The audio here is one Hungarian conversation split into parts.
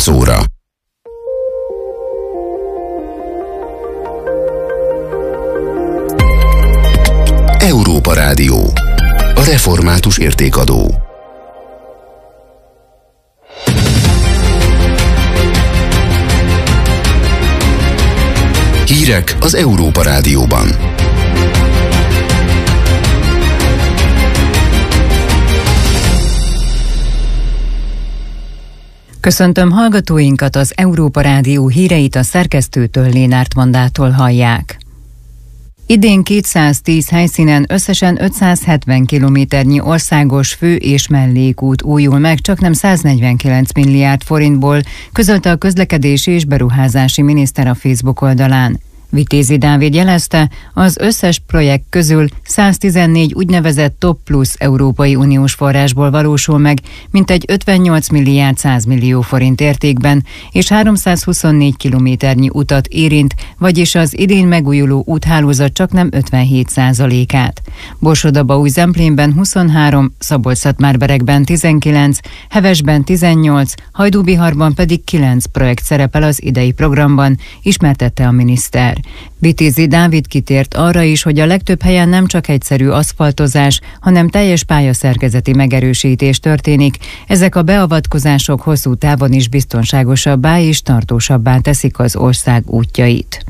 óra. Európa Rádió. A református értékadó. Hírek az Európa Rádióban. Köszöntöm hallgatóinkat, az Európa Rádió híreit a szerkesztőtől, Lénárt Mandától hallják. Idén 210 helyszínen összesen 570 kilométernyi országos fő- és mellékút újul meg, csaknem 149 milliárd forintból, közölte a közlekedési és beruházási miniszter a Facebook oldalán. Vitézi Dávid jelezte, az összes projekt közül 114 úgynevezett Top Plus Európai Uniós forrásból valósul meg, mintegy 58 milliárd 100 millió forint értékben, és 324 kilométernyi utat érint, vagyis az idén megújuló úthálózat csaknem 57%-át. Borsod-Abaúj-Zemplénben 23, Szabolcs-Szatmár-Berekben 19, Hevesben 18, Hajdúbiharban pedig 9 projekt szerepel az idei programban, ismertette a miniszter. Vitézi Dávid kitért arra is, hogy a legtöbb helyen nem csak egyszerű aszfaltozás, hanem teljes pályaszerkezeti megerősítés történik. Ezek a beavatkozások hosszú távon is biztonságosabbá és tartósabbá teszik az ország útjait.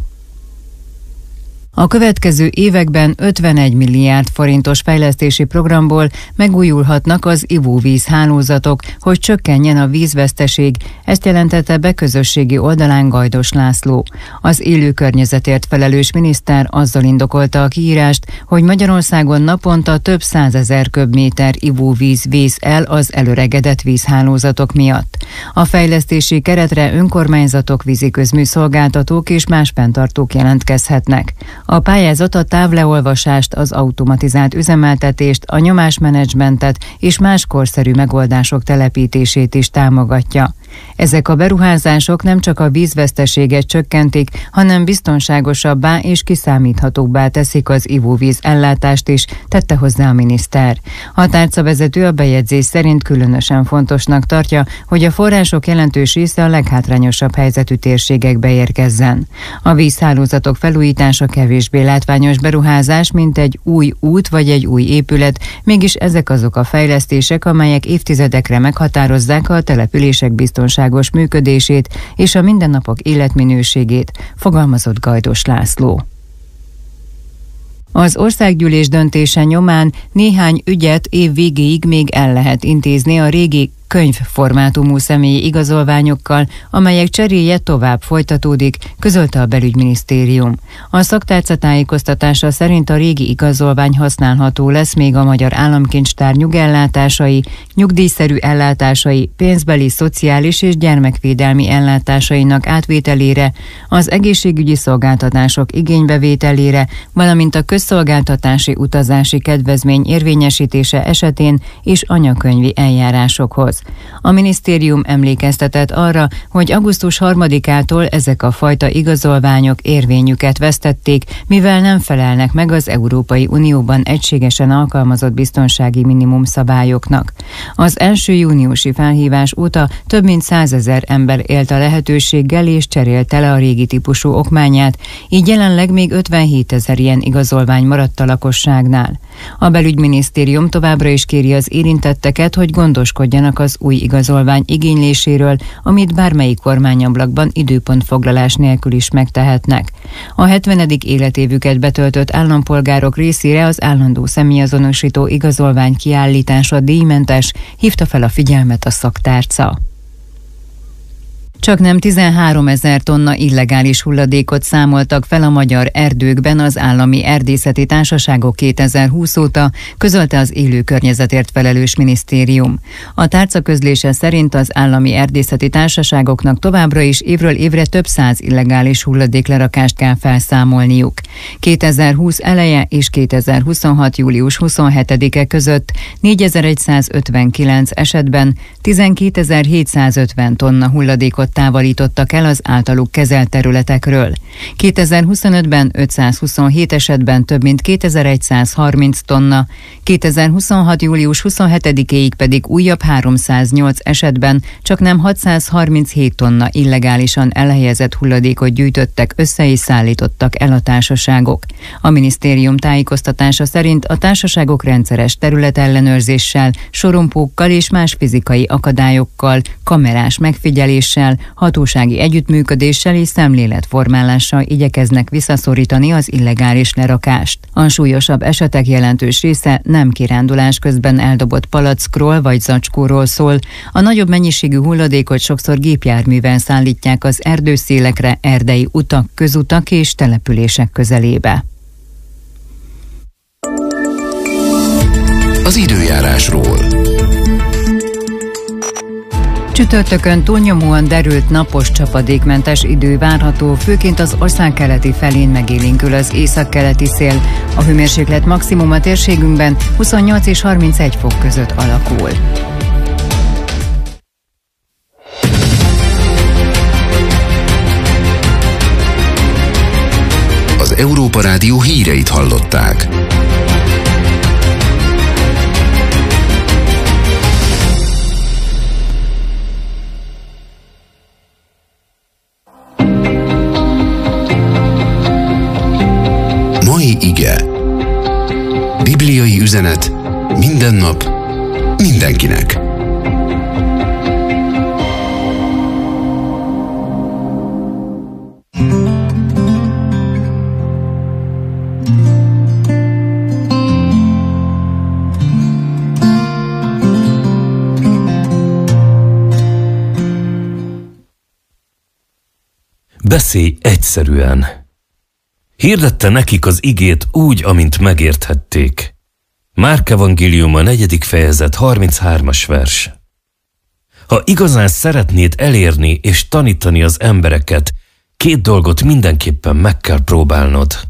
A következő években 51 milliárd forintos fejlesztési programból megújulhatnak az ivóvíz hálózatok, hogy csökkenjen a vízveszteség, ezt jelentette be közösségi oldalán Gajdos László. Az élő környezetért felelős miniszter azzal indokolta a kiírást, hogy Magyarországon naponta több 100 000 köbméter ivóvíz vész el az elöregedett vízhálózatok miatt. A fejlesztési keretre önkormányzatok, víziközműszolgáltatók és más fenntartók jelentkezhetnek. A pályázat a távleolvasást, az automatizált üzemeltetést, a nyomásmenedzsmentet és más korszerű megoldások telepítését is támogatja. Ezek a beruházások nem csak a vízveszteséget csökkentik, hanem biztonságosabbá és kiszámíthatóbbá teszik az ivóvíz ellátást is, tette hozzá a miniszter. A tárcavezető a bejegyzés szerint különösen fontosnak tartja, hogy a források jelentős része a leghátrányosabb helyzetű térségekbe érkezzen. A vízhálózatok felújítása kevésbé látványos beruházás, mint egy új út vagy egy új épület, mégis ezek azok a fejlesztések, amelyek évtizedekre meghatározzák a települések biztonságos működését és a mindennapok életminőségét, fogalmazott Gajdos László. Az országgyűlés döntése nyomán néhány ügyet év végéig még el lehet intézni a régi könyvformátumú személyi igazolványokkal, amelyek cseréje tovább folytatódik, közölte a belügyminisztérium. A szaktárca tájékoztatása szerint a régi igazolvány használható lesz még a Magyar Államkincstár nyugellátásai, nyugdíjszerű ellátásai, pénzbeli, szociális és gyermekvédelmi ellátásainak átvételére, az egészségügyi szolgáltatások igénybevételére, valamint a közszolgáltatási utazási kedvezmény érvényesítése esetén és anyakönyvi eljárásokhoz. A minisztérium emlékeztetett arra, hogy augusztus 3-ától ezek a fajta igazolványok érvényüket vesztették, mivel nem felelnek meg az Európai Unióban egységesen alkalmazott biztonsági minimum szabályoknak. Az első júniusi felhívás óta több mint 100 000 ember élt a lehetőséggel és cserélte le a régi típusú okmányát, így jelenleg még 57 000 ilyen igazolvány maradt a lakosságnál. A belügyminisztérium továbbra is kéri az érintetteket, hogy gondoskodjanak az új igazolvány igényléséről, amit bármelyik kormányablakban időpontfoglalás nélkül is megtehetnek. A 70. életévüket betöltött állampolgárok részére az állandó személyazonosító igazolvány kiállítása díjmentes, hívta fel a figyelmet a szaktárca. Csaknem 13 000 tonna illegális hulladékot számoltak fel a magyar erdőkben az állami erdészeti társaságok 2020 óta, közölte az élő környezetért felelős minisztérium. A tárca közlése szerint az állami erdészeti társaságoknak továbbra is évről évre több 100 illegális hulladéklerakást kell felszámolniuk. 2020 eleje és 2026. július 27-e között 4159 esetben 12.750 tonna hulladékot államokat távolítottak el az általuk kezelt területekről. 2025-ben 527 esetben több mint 2130 tonna, 2026. július 27-éig pedig újabb 308 esetben csaknem 637 tonna illegálisan elhelyezett hulladékot gyűjtöttek össze és szállítottak el a társaságok. A minisztérium tájékoztatása szerint a társaságok rendszeres területellenőrzéssel, sorompókkal és más fizikai akadályokkal, kamerás megfigyeléssel, hatósági együttműködéssel és szemléletformálással igyekeznek visszaszorítani az illegális lerakást. A súlyosabb esetek jelentős része nem kirándulás közben eldobott palackról vagy zacskóról szól. A nagyobb mennyiségű hulladékot sokszor gépjárművel szállítják az erdőszélekre, erdei utak, közutak és települések közelébe. Az időjárásról. Csütörtökön túlnyomóan derült napos, csapadékmentes idő várható, főként az ország keleti felén megélénkül az északkeleti szél. A hőmérséklet maximum a térségünkben 28 és 31 fok között alakul. Az Európa Rádió híreit hallották. Mai ige. Bibliai üzenet minden nap, mindenkinek. Beszélj egyszerűen. Hirdette nekik az igét úgy, amint megérthették. Márk evangéliuma 4. fejezet 33. vers. Ha igazán szeretnéd elérni és tanítani az embereket, 2 dolgot mindenképpen meg kell próbálnod.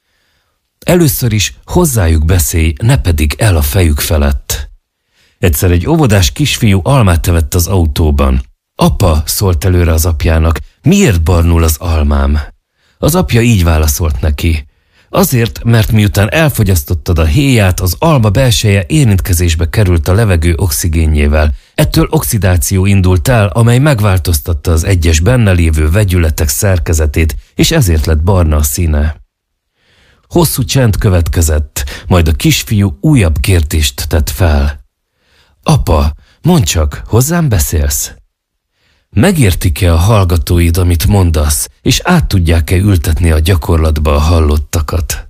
Először is hozzájuk beszélj, ne pedig el a fejük felett. Egyszer egy óvodás kisfiú almát evett az autóban. Apa, szólt előre az apjának, miért barnul az almám? Az apja így válaszolt neki. Azért, mert miután elfogyasztottad a héját, az alma belseje érintkezésbe került a levegő oxigénjével. Ettől oxidáció indult el, amely megváltoztatta az egyes benne lévő vegyületek szerkezetét, és ezért lett barna a színe. Hosszú csend következett, majd a kisfiú újabb kérdést tett fel. Apa, mondd csak, hozzám beszélsz? Megértik-e a hallgatóid, amit mondasz, és át tudják-e ültetni a gyakorlatba a hallottakat?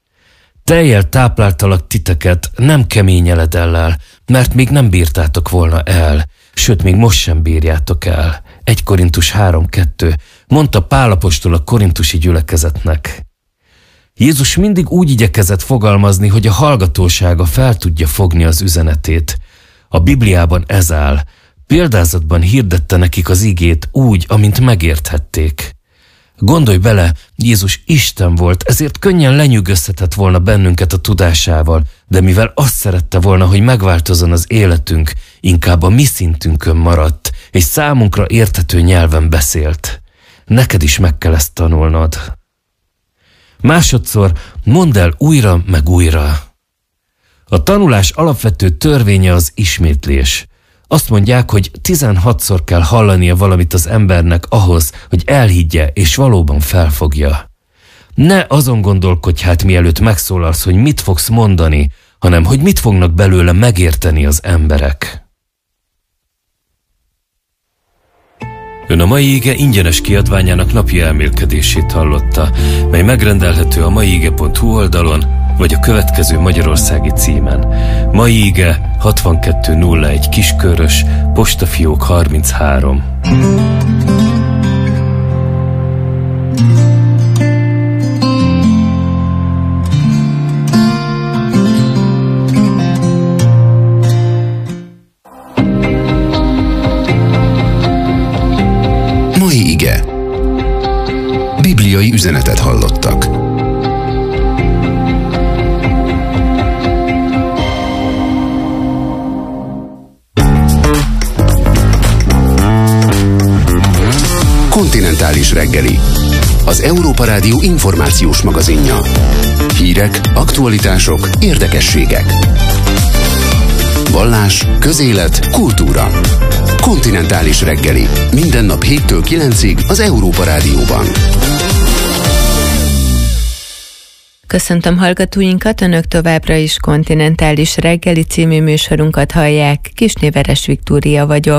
Tejjel tápláltalak titeket, nem kemény eledellel, mert még nem bírtátok volna el, sőt, még most sem bírjátok el. 1 Korintus 3:2, mondta Pál apostol a korintusi gyülekezetnek. Jézus mindig úgy igyekezett fogalmazni, hogy a hallgatósága fel tudja fogni az üzenetét. A Bibliában ez áll. Példázatban hirdette nekik az igét úgy, amint megérthették. Gondolj bele, Jézus Isten volt, ezért könnyen lenyűgözhetett volna bennünket a tudásával, de mivel azt szerette volna, hogy megváltozzon az életünk, inkább a mi szintünkön maradt, és számunkra érthető nyelven beszélt. Neked is meg kell ezt tanulnod. Másodszor mondd el újra meg újra. A tanulás alapvető törvénye az ismétlés. Azt mondják, hogy 16-szor kell hallania valamit az embernek ahhoz, hogy elhiggye és valóban felfogja. Ne azon gondolkodj hát, mielőtt megszólalsz, hogy mit fogsz mondani, hanem hogy mit fognak belőle megérteni az emberek. Ön a mai ige ingyenes kiadványának napi elmélkedését hallotta, mely megrendelhető a maiige.hu oldalon, vagy a következő magyarországi címen. Mai ige 6201 Kiskörös, postafiók 33. Mai ige. Bibliai üzenetet hallottak. Európa Rádió információs magazinja. Hírek, aktualitások, érdekességek. Vallás, közélet, kultúra. Kontinentális reggeli. Minden nap 7-től 9-ig az Európa Rádióban. Köszöntöm hallgatóinkat, önök továbbra is Kontinentális reggeli című műsorunkat hallják. Kisné Veres Viktória vagyok.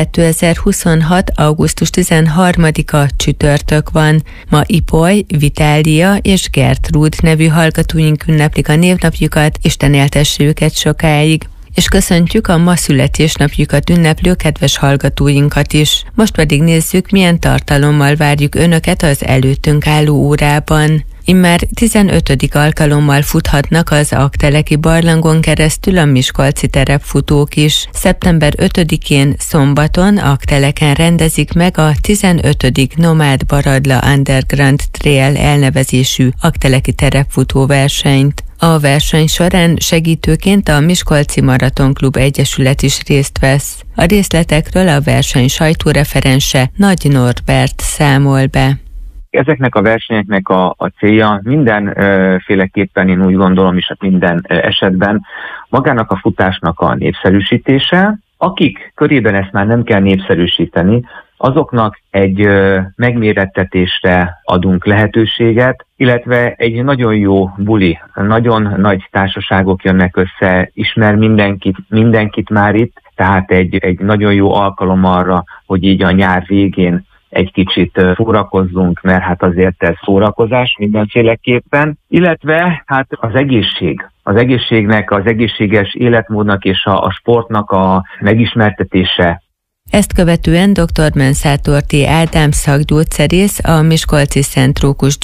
2026. augusztus 13-a csütörtök van. Ma Ipoly, Vitália és Gertrúd nevű hallgatóink ünneplik a névnapjukat, Isten éltesse őket sokáig. És köszöntjük a ma születésnapjukat ünneplő kedves hallgatóinkat is. Most pedig nézzük, milyen tartalommal várjuk önöket az előttünk álló órában. Immár 15. alkalommal futhatnak az Aggteleki barlangon keresztül a miskolci terepfutók is. Szeptember 5-én szombaton Aggteleken rendezik meg a 15. Nomád Baradla Underground Trail elnevezésű aggteleki terepfutó versenyt. A verseny során segítőként a Miskolci Maratonklub Egyesület is részt vesz. A részletekről a verseny sajtóreferense Nagy Norbert számol be. Ezeknek a versenyeknek a célja mindenféleképpen, én úgy gondolom is, minden esetben magának a futásnak a népszerűsítése. Akik körében ezt már nem kell népszerűsíteni, azoknak egy megmérettetésre adunk lehetőséget, illetve egy nagyon jó buli, nagyon nagy társaságok jönnek össze, ismer mindenkit már itt, tehát egy nagyon jó alkalom arra, hogy így a nyár végén egy kicsit szórakozzunk, mert hát azért ez szórakozás mindenféleképpen, illetve hát az egészség. Az egészségnek, az egészséges életmódnak és a sportnak a megismertetése. Ezt követően dr. Menszátor T. Ádám szakgyógyszerész, a Miskolci Szent Rókus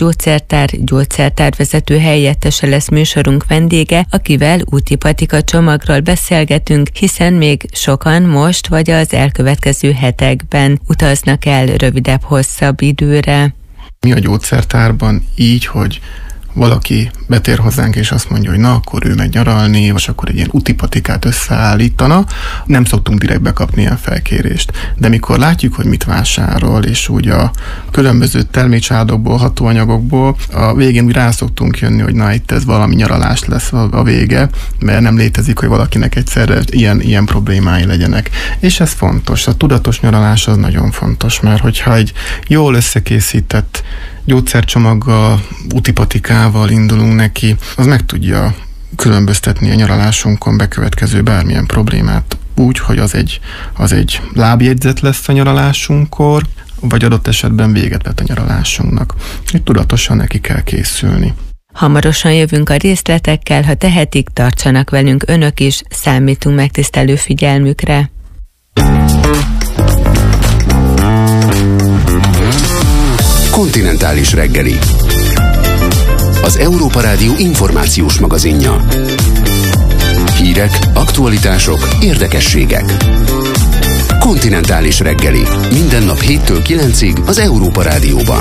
gyógyszertárvezető helyettese lesz műsorunk vendége, akivel úti patika csomagról beszélgetünk, hiszen még sokan most vagy az elkövetkező hetekben utaznak el rövidebb-hosszabb időre. Mi a gyógyszertárban így, hogy valaki betér hozzánk, és azt mondja, hogy na, akkor ő megy nyaralni, és akkor egy ilyen útipatikát összeállítana. Nem szoktunk direkt bekapni ilyen felkérést. De mikor látjuk, hogy mit vásárol, és úgy a különböző termékcsádokból, hatóanyagokból, a végén úgy rá szoktunk jönni, hogy na, itt ez valami nyaralás lesz a vége, mert nem létezik, hogy valakinek egyszerre ilyen problémái legyenek. És ez fontos. A tudatos nyaralás az nagyon fontos, mert hogyha egy jól összekészített gyógyszercsomaggal, útipatikával indulunk neki, az meg tudja különböztetni a nyaralásunkon bekövetkező bármilyen problémát úgy, hogy az egy lábjegyzet lesz a nyaralásunkkor, vagy adott esetben véget vet a nyaralásunknak. Itt tudatosan neki kell készülni. Hamarosan jövünk a részletekkel, ha tehetik, tartsanak velünk önök is, számítunk megtisztelő figyelmükre. Kontinentális reggeli. Az Európa Rádió információs magazinja. Hírek, aktualitások, érdekességek. Kontinentális reggeli. Minden nap 7-től 9-ig az Európa Rádióban.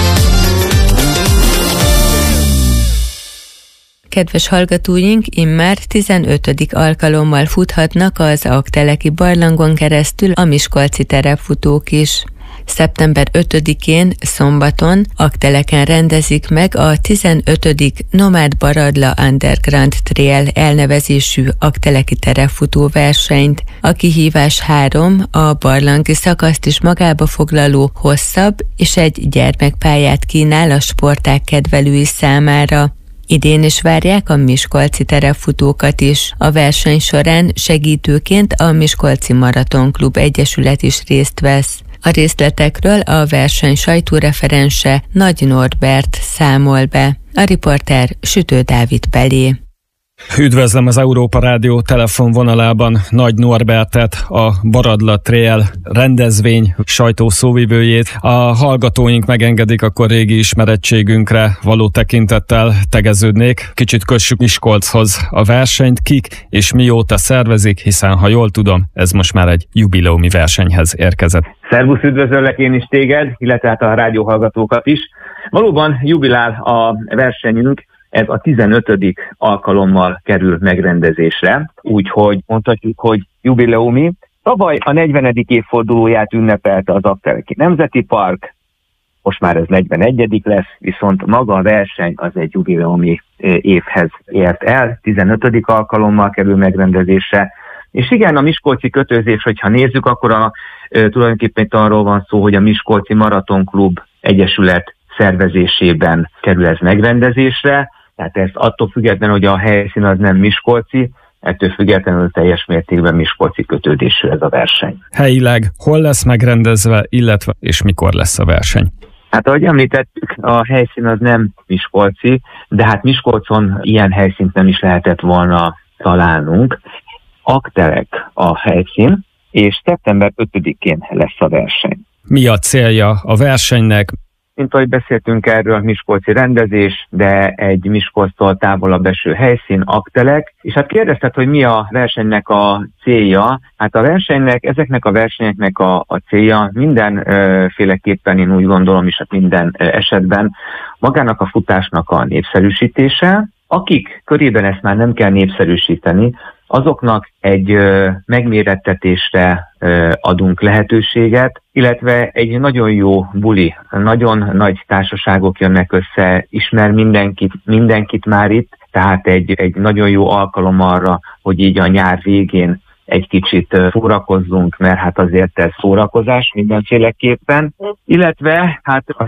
Kedves hallgatóink, immár 15. alkalommal futhatnak az Aggteleki barlangon keresztül a miskolci terepfutók is. Szeptember 5-én szombaton Aggteleken rendezik meg a 15. Nomád Baradla Underground Trail elnevezésű aggteleki terepfutó versenyt. A kihívás 3, a barlangi szakaszt is magába foglaló hosszabb és egy gyermekpályát kínál a sportág kedvelői számára. Idén is várják a miskolci terepfutókat is. A verseny során segítőként a Miskolci Maratonklub Egyesület is részt vesz. A részletekről a verseny sajtóreferense Nagy Norbert számol be. A riporter Sütő Dávid Pelé. Üdvözlöm az Európa Rádió telefonvonalában Nagy Norbertet, a Baradla Trail rendezvény sajtószóvivőjét. A hallgatóink megengedik, akkor régi ismerettségünkre való tekintettel tegeződnék. Kicsit kössük Miskolchoz a versenyt, kik és mióta szervezik, hiszen ha jól tudom, ez most már egy jubileumi versenyhez érkezett. Szervusz, üdvözöllek én is téged, illetve hát a rádióhallgatókat is. Valóban jubilál a versenyünk, ez a 15. alkalommal kerül megrendezésre, úgyhogy mondhatjuk, hogy jubileumi. Tavaly a 40. évfordulóját ünnepelte az Aggteleki Nemzeti Park, most már ez 41. lesz, viszont maga a verseny az egy jubileumi évhez ért el, 15. alkalommal kerül megrendezésre. És igen, a miskolci kötőzés, hogyha nézzük, akkor tulajdonképpen arról van szó, hogy a Miskolci Maratonklub Egyesület szervezésében kerül ez megrendezésre, tehát ez attól függetlenül, hogy a helyszín az nem miskolci, ettől függetlenül teljes mértékben miskolci kötődésű ez a verseny. Helyileg hol lesz megrendezve, illetve és mikor lesz a verseny? Hát ahogy említettük, a helyszín az nem miskolci, de hát Miskolcon ilyen helyszínt nem is lehetett volna találnunk. Aktelek a helyszín, és szeptember 5-én lesz a verseny. Mi a célja a versenynek? Mint ahogy beszéltünk erről, miskolci rendezés, de egy Miskolctól távolabb eső helyszín, Aktelek. És hát kérdezted, hogy mi a versenynek a célja. Hát a versenynek, ezeknek a versenyeknek a célja mindenféleképpen, én úgy gondolom, és hát minden esetben magának a futásnak a népszerűsítése. Akik körében ezt már nem kell népszerűsíteni, azoknak egy megmérettetésre adunk lehetőséget, illetve egy nagyon jó buli, nagyon nagy társaságok jönnek össze, ismer mindenkit már itt, tehát egy nagyon jó alkalom arra, hogy így a nyár végén egy kicsit szórakozzunk, mert hát azért ez szórakozás mindenféleképpen, illetve hát az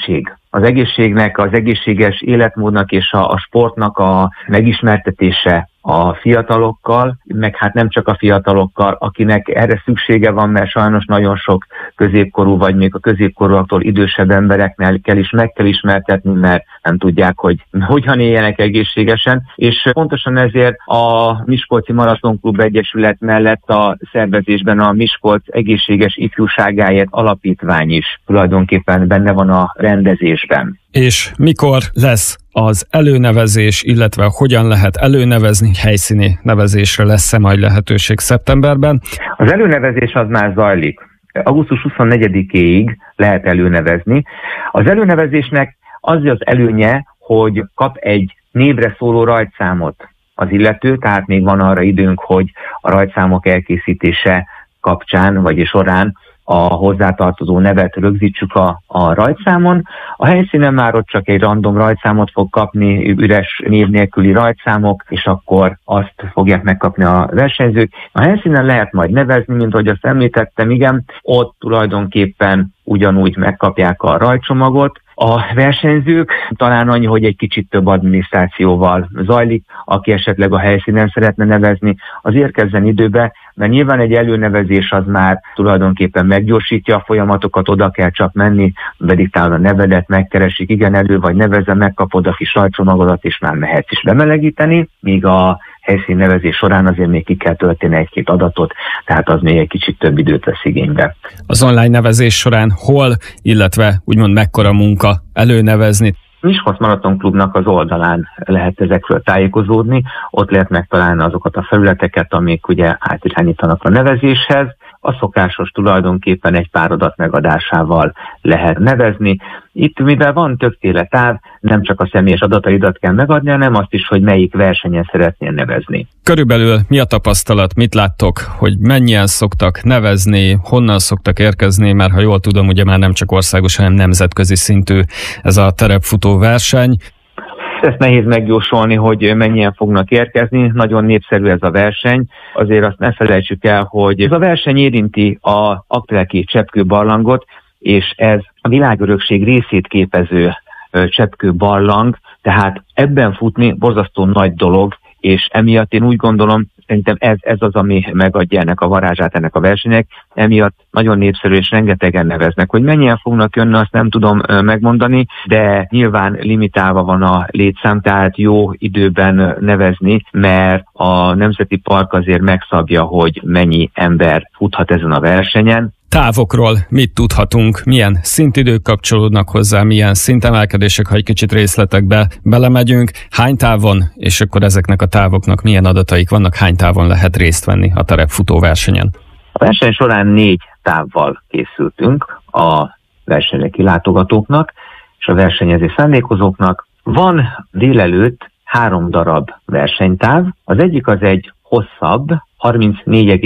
egészségnek, az egészséges életmódnak és a sportnak a megismertetése a fiatalokkal, meg hát nem csak a fiatalokkal, akinek erre szüksége van, mert sajnos nagyon sok középkorú, vagy még a középkorúaktól idősebb embereknél meg kell ismertetni, mert nem tudják, hogy hogyan éljenek egészségesen, és pontosan ezért a Miskolci Maratonklub Egyesület mellett a szervezésben a Miskolc Egészséges Ifjúságáért Alapítvány is tulajdonképpen benne van a rendezésben. És mikor lesz az előnevezés, illetve hogyan lehet előnevezni, helyszíni nevezésre lesz-e majd lehetőség szeptemberben? Az előnevezés az már zajlik. Augusztus 24-éig lehet előnevezni. Az előnevezésnek az előnye, hogy kap egy névre szóló rajtszámot az illető, tehát még van arra időnk, hogy a rajtszámok elkészítése kapcsán, vagy során a hozzátartozó nevet rögzítsük a rajtszámon. A helyszínen már ott csak egy random rajtszámot fog kapni, üres név nélküli rajtszámok, és akkor azt fogják megkapni a versenyzők. A helyszínen lehet majd nevezni, mint ahogy azt említettem, igen, ott tulajdonképpen ugyanúgy megkapják a rajtcsomagot. A versenyzők talán annyi, hogy egy kicsit több adminisztrációval zajlik, aki esetleg a helyszínen szeretne nevezni, az érkezzen időbe, mert nyilván egy előnevezés az már tulajdonképpen meggyorsítja a folyamatokat, oda kell csak menni, bediktálod a nevedet, megkeresik, igen, elő vagy nevezze, megkapod a kis rajtcsomagodat, és már mehetsz is bemelegíteni, míg a helyszín nevezés során azért még ki kell tölteni egy-két adatot, tehát az még egy kicsit több időt vesz igénybe. Az online nevezés során hol, illetve úgymond mekkora munka előnevezni? Miskolc Maratonklubnak az oldalán lehet ezekről tájékozódni, ott lehet megtalálni azokat a felületeket, amik ugye átirányítanak a nevezéshez. A szokásos tulajdonképpen egy pár adat megadásával lehet nevezni. Itt, mivel van többféle táv, nem csak a személyes adataidat kell megadni, hanem azt is, hogy melyik versenyen szeretnél nevezni. Körülbelül mi a tapasztalat, mit láttok, hogy mennyien szoktak nevezni, honnan szoktak érkezni, mert ha jól tudom, ugye már nem csak országos, hanem nemzetközi szintű ez a terepfutó verseny. Ezt nehéz megjósolni, hogy mennyien fognak érkezni. Nagyon népszerű ez a verseny. Azért azt ne felejtsük el, hogy ez a verseny érinti az akteleki cseppkőbarlangot, és ez a világörökség részét képező cseppkőbarlang, tehát ebben futni borzasztó nagy dolog, és emiatt én úgy gondolom, szerintem ez az, ami megadja ennek a varázsát ennek a versenynek, emiatt nagyon népszerű és rengetegen neveznek. Hogy mennyien fognak jönni, azt nem tudom megmondani, de nyilván limitálva van a létszám, tehát jó időben nevezni, mert a Nemzeti Park azért megszabja, hogy mennyi ember futhat ezen a versenyen. Távokról mit tudhatunk, milyen szintidők kapcsolódnak hozzá, milyen szintemelkedések, ha egy kicsit részletekbe belemegyünk, hány távon, és akkor ezeknek a távoknak milyen adataik vannak, hány távon lehet részt venni a terepfutó versenyen? A verseny során 4 távval készültünk a versenyre kilátogatóknak és a versenyező szándékozóknak. Van délelőtt 3 darab versenytáv, az egyik az egy hosszabb,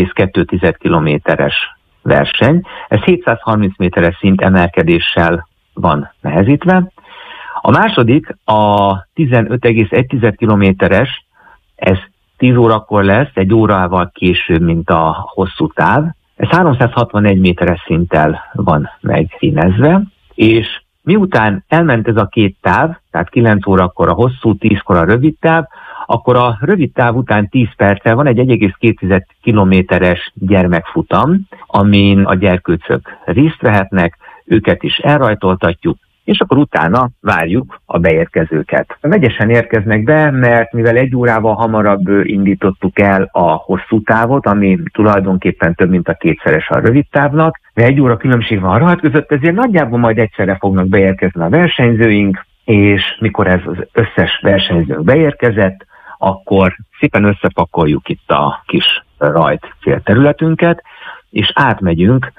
34,2 kilométeres verseny. Ez 730 méteres szintemelkedéssel van nehezítve. A második, a 15,1 kilométeres, ez 10 órakor lesz, 1 órával később, mint a hosszú táv. Ez 361 méteres szinttel van megszínezve, és miután elment ez a két táv, tehát 9 órakor a hosszú, 10-kor a rövid táv, akkor a rövid táv után 10 perccel van egy 1,2 kilométeres gyermekfutam, amin a gyerkőcök részt vehetnek, őket is elrajtoltatjuk, és akkor utána várjuk a beérkezőket. Vegyesen érkeznek be, mert mivel 1 órával hamarabb indítottuk el a hosszú távot, ami tulajdonképpen több, mint a kétszeres a rövid távnak, de 1 óra különbség van a rajt között, ezért nagyjából majd egyszerre fognak beérkezni a versenyzőink, és mikor ez az összes versenyző beérkezett, akkor szépen összepakoljuk itt a kis rajt célterületünket, és átmegyünk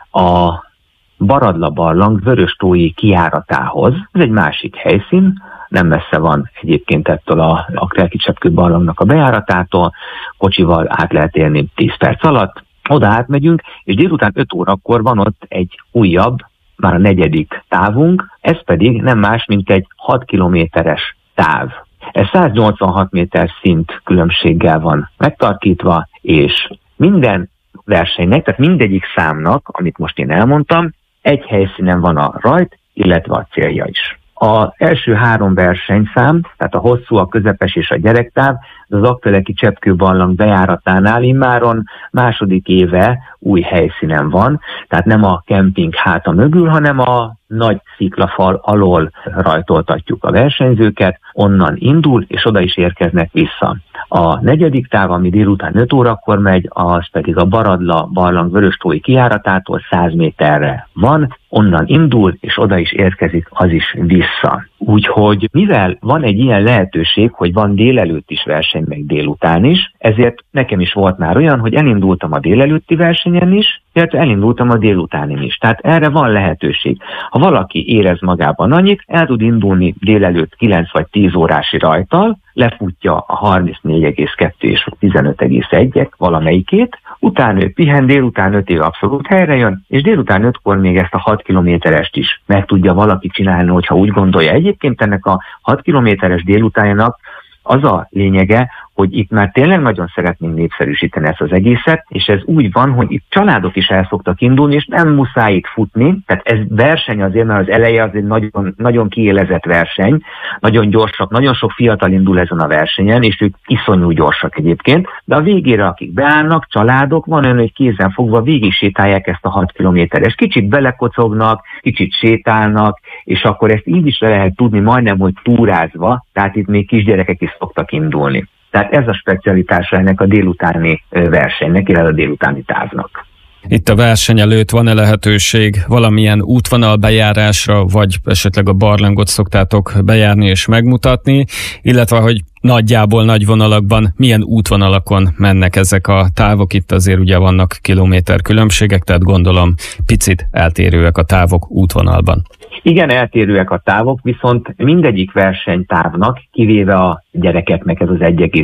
a Baradla barlang vöröstói kijáratához. Ez egy másik helyszín, nem messze van egyébként ettől a Krelki-Csepkő barlangnak a bejáratától, kocsival át lehet élni 10 perc alatt, oda átmegyünk, és délután 5 órakor van ott egy újabb, már a 4. távunk, ez pedig nem más, mint egy 6 kilométeres táv. Ez 186 méter szint különbséggel van megtarkítva, és minden versenynek, tehát mindegyik számnak, amit most én elmondtam, egy helyszínen van a rajt, illetve a célja is. Az első 3 versenyszám, tehát a hosszú, a közepes és a gyerektáv, az Aggteleki Csepkő barlang bejáratánál immáron második éve új helyszínen van, tehát nem a kemping háta mögül, hanem a nagy sziklafal alól rajtoltatjuk a versenyzőket, onnan indul, és oda is érkeznek vissza. A 4. táv, ami délután 5 órakor megy, az pedig a Baradla barlang vöröstói kijáratától 100 méterre van, onnan indul, és oda is érkezik az is vissza. Úgyhogy mivel van egy ilyen lehetőség, hogy van délelőtt is verseny, meg délután is, ezért nekem is volt már olyan, hogy elindultam a délelőtti versenyen is, illetve elindultam a délutánin is. Tehát erre van lehetőség. Ha valaki érez magában annyit, el tud indulni délelőtt 9 vagy 10 órási rajttal, lefutja a 34,2 és 15,1-ek valamelyikét, utána ő pihen, délután 5-ig abszolút helyre jön, és délután 5-kor még ezt a 6 kilométerest is meg tudja valaki csinálni, hogyha úgy gondolja. Egyébként ennek a 6 kilométeres délutánjának az a lényege, hogy itt már tényleg nagyon szeretnénk népszerűsíteni ezt az egészet, és ez úgy van, hogy itt családok is el szoktak indulni, és nem muszáj itt futni, tehát ez verseny azért, mert az eleje az egy nagyon, nagyon kiélezett verseny, nagyon gyorsak, nagyon sok fiatal indul ezen a versenyen, és ők iszonyú gyorsak egyébként, de a végére, akik beállnak, családok, van olyan, hogy kézen fogva végig sétálják ezt a 6 kilométeres, kicsit belekocognak, kicsit sétálnak, és akkor ezt így is le lehet tudni majdnem, hogy túrázva, tehát itt még kisgyerekek is szoktak indulni. Tehát ez a specialitása ennek a délutáni versenynek, illetve a délutáni távnak. Itt a verseny előtt van-e lehetőség valamilyen útvonal bejárásra, vagy esetleg a barlangot szoktátok bejárni és megmutatni, illetve hogy nagyjából nagy vonalakban milyen útvonalakon mennek ezek a távok? Itt azért ugye vannak kilométer különbségek, tehát gondolom picit eltérőek a távok útvonalban. Igen, eltérőek a távok, viszont mindegyik versenytávnak, kivéve a gyerekeknek ez az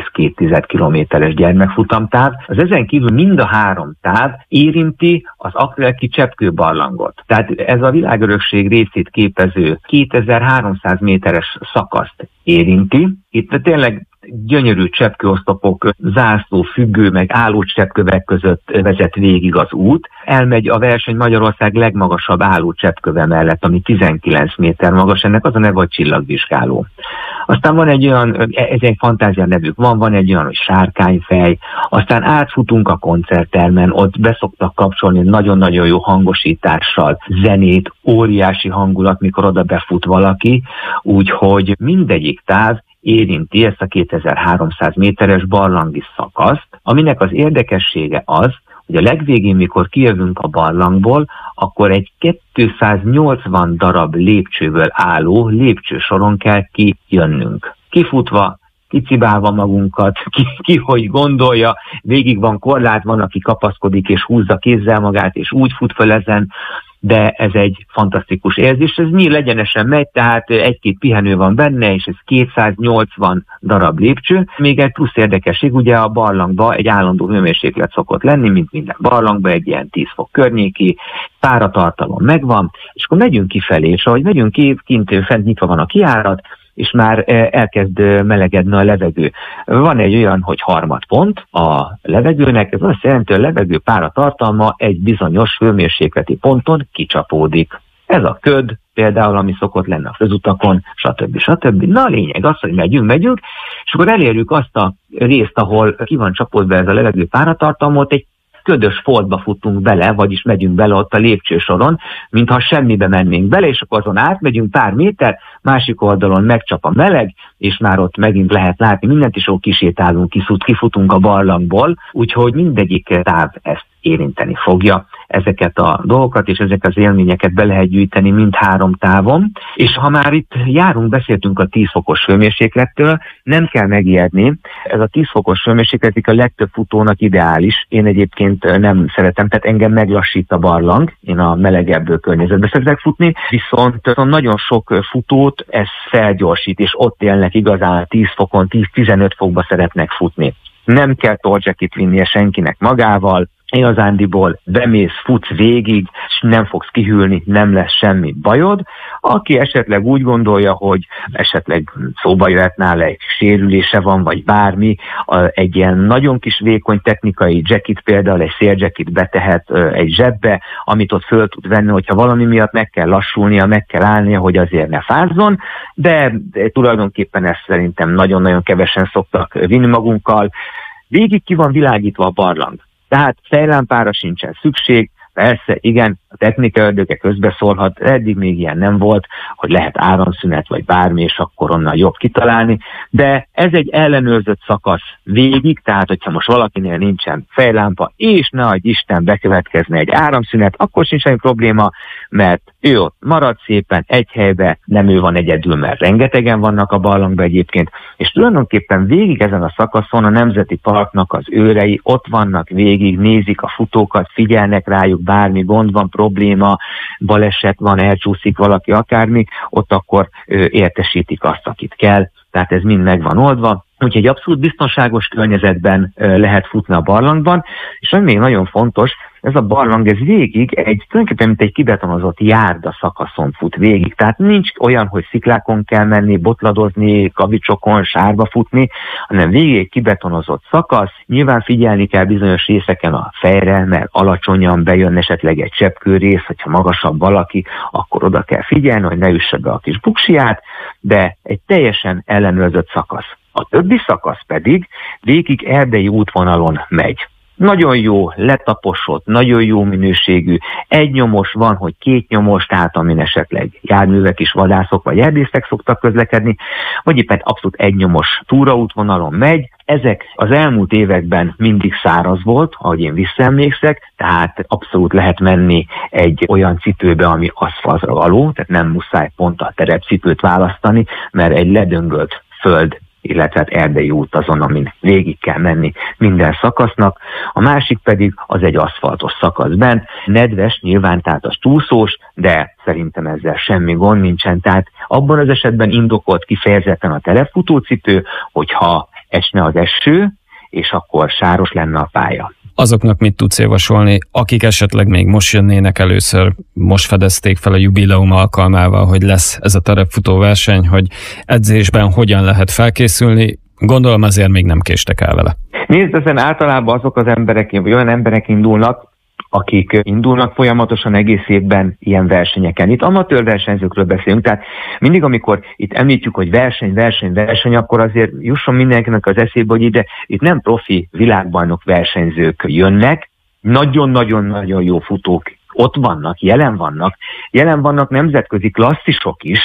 1,2 kilométeres gyermekfutamtáv, az ezen kívül mind a 3 táv érinti az Aggteleki Csepkő barlangot. Tehát ez a világörökség részét képező 2300 méteres szakaszt érinti. Itt tényleg gyönyörű cseppkőosztopok, zászló, függő, meg álló cseppkövek között vezet végig az út. Elmegy a verseny Magyarország legmagasabb álló cseppköve mellett, ami 19 méter magas, ennek az a neve, hogy csillagvizsgáló. Aztán van egy olyan, ez egy fantázia nevük van egy olyan, hogy sárkányfej, aztán átfutunk a koncerttermen, ott beszoktak kapcsolni nagyon-nagyon jó hangosítással, zenét, óriási hangulat, mikor oda befut valaki, úgyhogy mindegyik táv érinti ezt a 2300 méteres barlangi szakaszt, aminek az érdekessége az, hogy a legvégén, mikor kijövünk a barlangból, akkor egy 280 darab lépcsőből álló lépcsősoron kell kijönnünk. Kifutva, kicibálva magunkat, ki hogy gondolja, végig van korlát, van, aki kapaszkodik és húzza kézzel magát, és úgy fut fel ezen, de ez egy fantasztikus érzés. Ez nyíl egyenesen megy, tehát egy-két pihenő van benne, és ez 280 darab lépcső. Még egy plusz érdekesség, ugye a barlangba egy állandó hőmérséklet szokott lenni, mint minden barlangba, egy ilyen 10 fok környéki, páratartalom megvan, és akkor megyünk kifelé, és ahogy megyünk ki, kint fent nyitva van a kijárat, és már elkezd melegedni a levegő. Van egy olyan, hogy harmadpont a levegőnek, ez azt jelenti, hogy a levegő páratartalma egy bizonyos hőmérsékleti ponton kicsapódik. Ez a köd, például, ami szokott lenni a közutakon, stb. Na a lényeg az, hogy megyünk, és akkor elérjük azt a részt, ahol ki van csapódva ez a levegő páratartalmot, egy ködös foltba futunk bele, vagyis megyünk bele ott a lépcsősoron, mintha semmibe mennénk bele, és akkor azon átmegyünk pár méter, másik oldalon megcsap a meleg, és már ott megint lehet látni mindent, és akkor kisétálunk, kifutunk a barlangból, úgyhogy mindegyik táv ezt érinteni fogja. Ezeket a dolgokat és ezek az élményeket be lehet gyűjteni mindhárom távon, és ha már itt járunk, beszéltünk a 10 fokos hőmérséklettől, nem kell megijedni, ez a 10 fokos hőmérséklet a legtöbb futónak ideális, én egyébként nem szeretem, tehát engem meglassít a barlang, én a melegebb környezetbe szeretek futni, viszont nagyon sok futót ez felgyorsít, és ott élnek igazán 10 fokon, 10-15 fokba szeretnek futni. Nem kell tolljacket vinnie senkinek magával, igazándiból bemész, futsz végig, és nem fogsz kihűlni, nem lesz semmi bajod. Aki esetleg úgy gondolja, hogy esetleg szóba jöhet nála egy sérülése van, vagy bármi, egy ilyen nagyon kis vékony technikai jacket, például egy széljacket betehet egy zsebbe, amit ott föl tud venni, hogyha valami miatt meg kell lassulnia, meg kell állnia, hogy azért ne fázzon, de tulajdonképpen ezt szerintem nagyon-nagyon kevesen szoktak vinni magunkkal. Végig ki van világítva a barlang. Tehát fejlámpára sincsen szükség, persze, igen, a technika ördöge közbeszólhat, eddig még ilyen nem volt, hogy lehet áramszünet vagy bármi, és akkor onnan jobb kitalálni, de ez egy ellenőrzött szakasz végig, tehát hogyha most valakinél nincsen fejlámpa, és ne adj Isten bekövetkezne egy áramszünet, akkor sincs semmi probléma, mert ő ott marad szépen egy helybe, nem ő van egyedül, mert rengetegen vannak a barlangban egyébként, és tulajdonképpen végig ezen a szakaszon a Nemzeti Parknak az őrei ott vannak végig, nézik a futókat, figyelnek rájuk, bármi gond van, probléma, baleset van, elcsúszik valaki, akármi, ott akkor értesítik azt, akit kell, tehát ez mind meg van oldva. Úgyhogy egy abszolút biztonságos környezetben lehet futni a barlangban, és ami még nagyon fontos, ez a barlang, ez végig tulajdonképpen mint egy kibetonozott járda szakaszon fut végig. Tehát nincs olyan, hogy sziklákon kell menni, botladozni, kavicsokon, sárba futni, hanem végig egy kibetonozott szakasz. Nyilván figyelni kell bizonyos részeken a fejre, mert alacsonyan bejön esetleg egy cseppkőrész, hogyha magasabb valaki, akkor oda kell figyelni, hogy ne üsse be a kis buksiját, de egy teljesen ellenőrzött szakasz. A többi szakasz pedig végig erdei útvonalon megy. Nagyon jó, letaposott, nagyon jó minőségű, egy nyomos van, hogy két nyomos, tehát amin esetleg járművek is, vadászok vagy erdészek szoktak közlekedni, vagy éppen abszolút egy nyomos túraútvonalon megy. Ezek az elmúlt években mindig száraz volt, ahogy én visszaemlékszek, tehát abszolút lehet menni egy olyan cipőbe, ami aszfaltra való, tehát nem muszáj pont a terepcipőt választani, mert egy ledöngölt föld, illetve erdei út azon, amin végig kell menni minden szakasznak. A másik pedig az egy aszfaltos szakasz bent, nedves nyilván, tehát az túlszós, de szerintem ezzel semmi gond nincsen. Tehát abban az esetben indokolt kifejezetten a terepfutócipő, hogyha esne az eső, és akkor sáros lenne a pálya. Azoknak mit tudsz javasolni, akik esetleg még most jönnének először, most fedezték fel a jubileum alkalmával, hogy lesz ez a terepfutó verseny, hogy edzésben hogyan lehet felkészülni? Gondolom azért még nem késtek el vele. Nézd, ezen általában azok az emberek, vagy olyan emberek indulnak, akik indulnak folyamatosan egész évben ilyen versenyeken. Itt amatőr versenyzőkről beszélünk, tehát mindig, amikor itt említjük, hogy verseny, akkor azért jusson mindenkinek az eszébe, hogy itt nem profi világbajnok versenyzők jönnek, nagyon-nagyon-nagyon jó futók ott vannak, jelen vannak nemzetközi klasszisok is,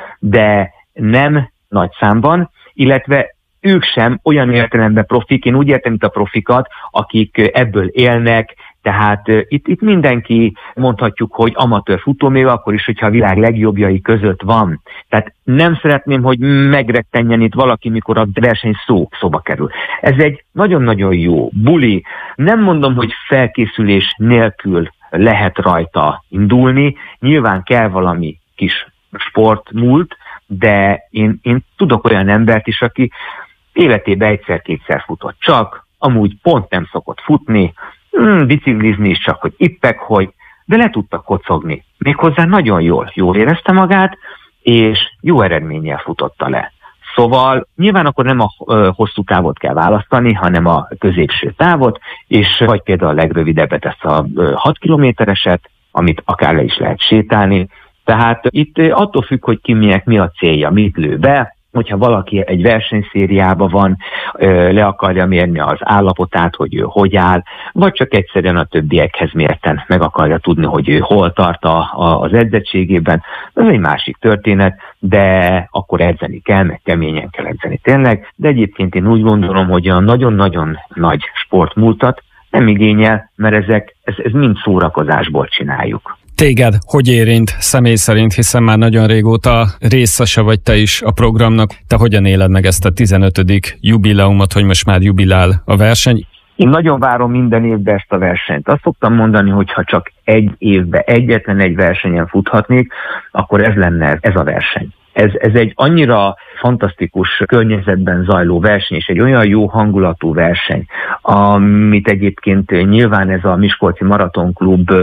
de nem nagy számban, illetve ők sem olyan értelemben profik, én úgy értem itt a profikat, akik ebből élnek, tehát itt mindenki mondhatjuk, hogy amatőr futó, még akkor is, hogyha a világ legjobbjai között van. Tehát nem szeretném, hogy megrettenjen itt valaki, mikor a verseny szóba kerül. Ez egy nagyon-nagyon jó buli. Nem mondom, hogy felkészülés nélkül lehet rajta indulni. Nyilván kell valami kis sportmúlt, de én tudok olyan embert is, aki életében egyszer-kétszer futott csak, amúgy pont nem szokott futni, biciklizni is csak, hogy ippek, hogy, de le tudta kocogni. Méghozzá nagyon jól érezte magát, és jó eredménnyel futotta le. Szóval nyilván akkor nem a hosszú távot kell választani, hanem a középső távot, és vagy például a legrövidebbet, ezt a 6 kilométereset, amit akár le is lehet sétálni. Tehát itt attól függ, hogy kinek mi a célja, mit lő be. Hogyha valaki egy versenyszériában van, le akarja mérni az állapotát, hogy ő hogy áll, vagy csak egyszerűen a többiekhez mérten meg akarja tudni, hogy ő hol tart az edzettségében, ez egy másik történet, de akkor edzeni kell, meg keményen kell edzeni tényleg, de egyébként én úgy gondolom, hogy a nagyon-nagyon nagy sportmúltat nem igényel, mert ez mind szórakozásból csináljuk. Téged hogy érint személy szerint, hiszen már nagyon régóta részese vagy te is a programnak. Te hogyan éled meg ezt a 15. jubileumot, hogy most már jubilál a verseny? Én nagyon várom minden évben ezt a versenyt. Azt szoktam mondani, hogy ha csak egy évben egyetlen egy versenyen futhatnék, akkor ez lenne ez a verseny. Ez egy annyira fantasztikus környezetben zajló verseny, és egy olyan jó hangulatú verseny, amit egyébként nyilván ez a Miskolci Maratonklub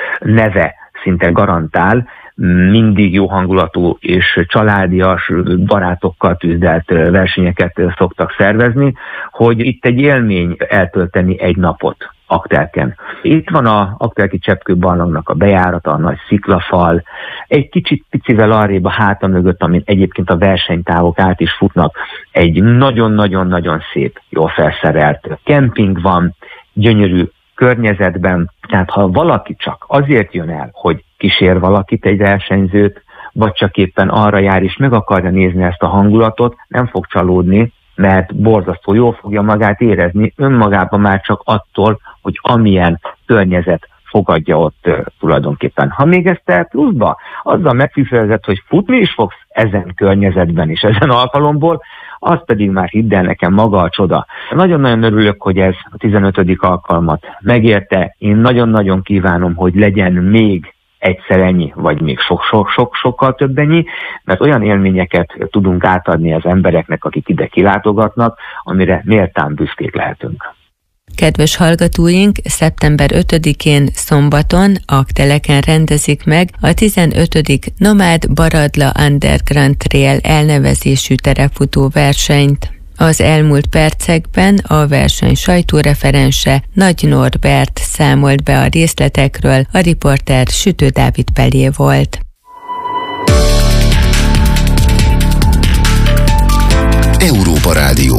neve szinte garantál, mindig jó hangulatú és családias, barátokkal tűzdelt versenyeket szoktak szervezni, hogy itt egy élmény eltölteni egy napot Aktelken. Itt van a Aktelki cseppkőbarlangnak a bejárata, a nagy sziklafal, egy kicsit picivel arrébb a háta mögött, amin egyébként a versenytávok át is futnak, egy nagyon-nagyon-nagyon szép, jól felszerelt kemping van, gyönyörű környezetben, tehát ha valaki csak azért jön el, hogy kísér valakit, egy versenyzőt, vagy csak éppen arra jár és meg akarja nézni ezt a hangulatot, nem fog csalódni, mert borzasztó jól fogja magát érezni önmagában már csak attól, hogy amilyen környezet fogadja ott tulajdonképpen. Ha még ezt te pluszba azzal megfűszerezed, hogy futni is fogsz ezen környezetben is, ezen alkalomból, az pedig már hidd el nekem maga a csoda. Nagyon-nagyon örülök, hogy ez a 15. alkalmat megérte. Én nagyon-nagyon kívánom, hogy legyen még egyszer ennyi, vagy még sokkal több ennyi, mert olyan élményeket tudunk átadni az embereknek, akik ide kilátogatnak, amire méltán büszkék lehetünk. Kedves hallgatóink, szeptember 5-én szombaton Akteleken rendezik meg a 15. Nomád Baradla Underground Trail elnevezésű terepfutó versenyt. Az elmúlt percekben a verseny sajtóreferense Nagy Norbert számolt be a részletekről, a riporter Sütő Dávid Pellé volt. Európa Rádió.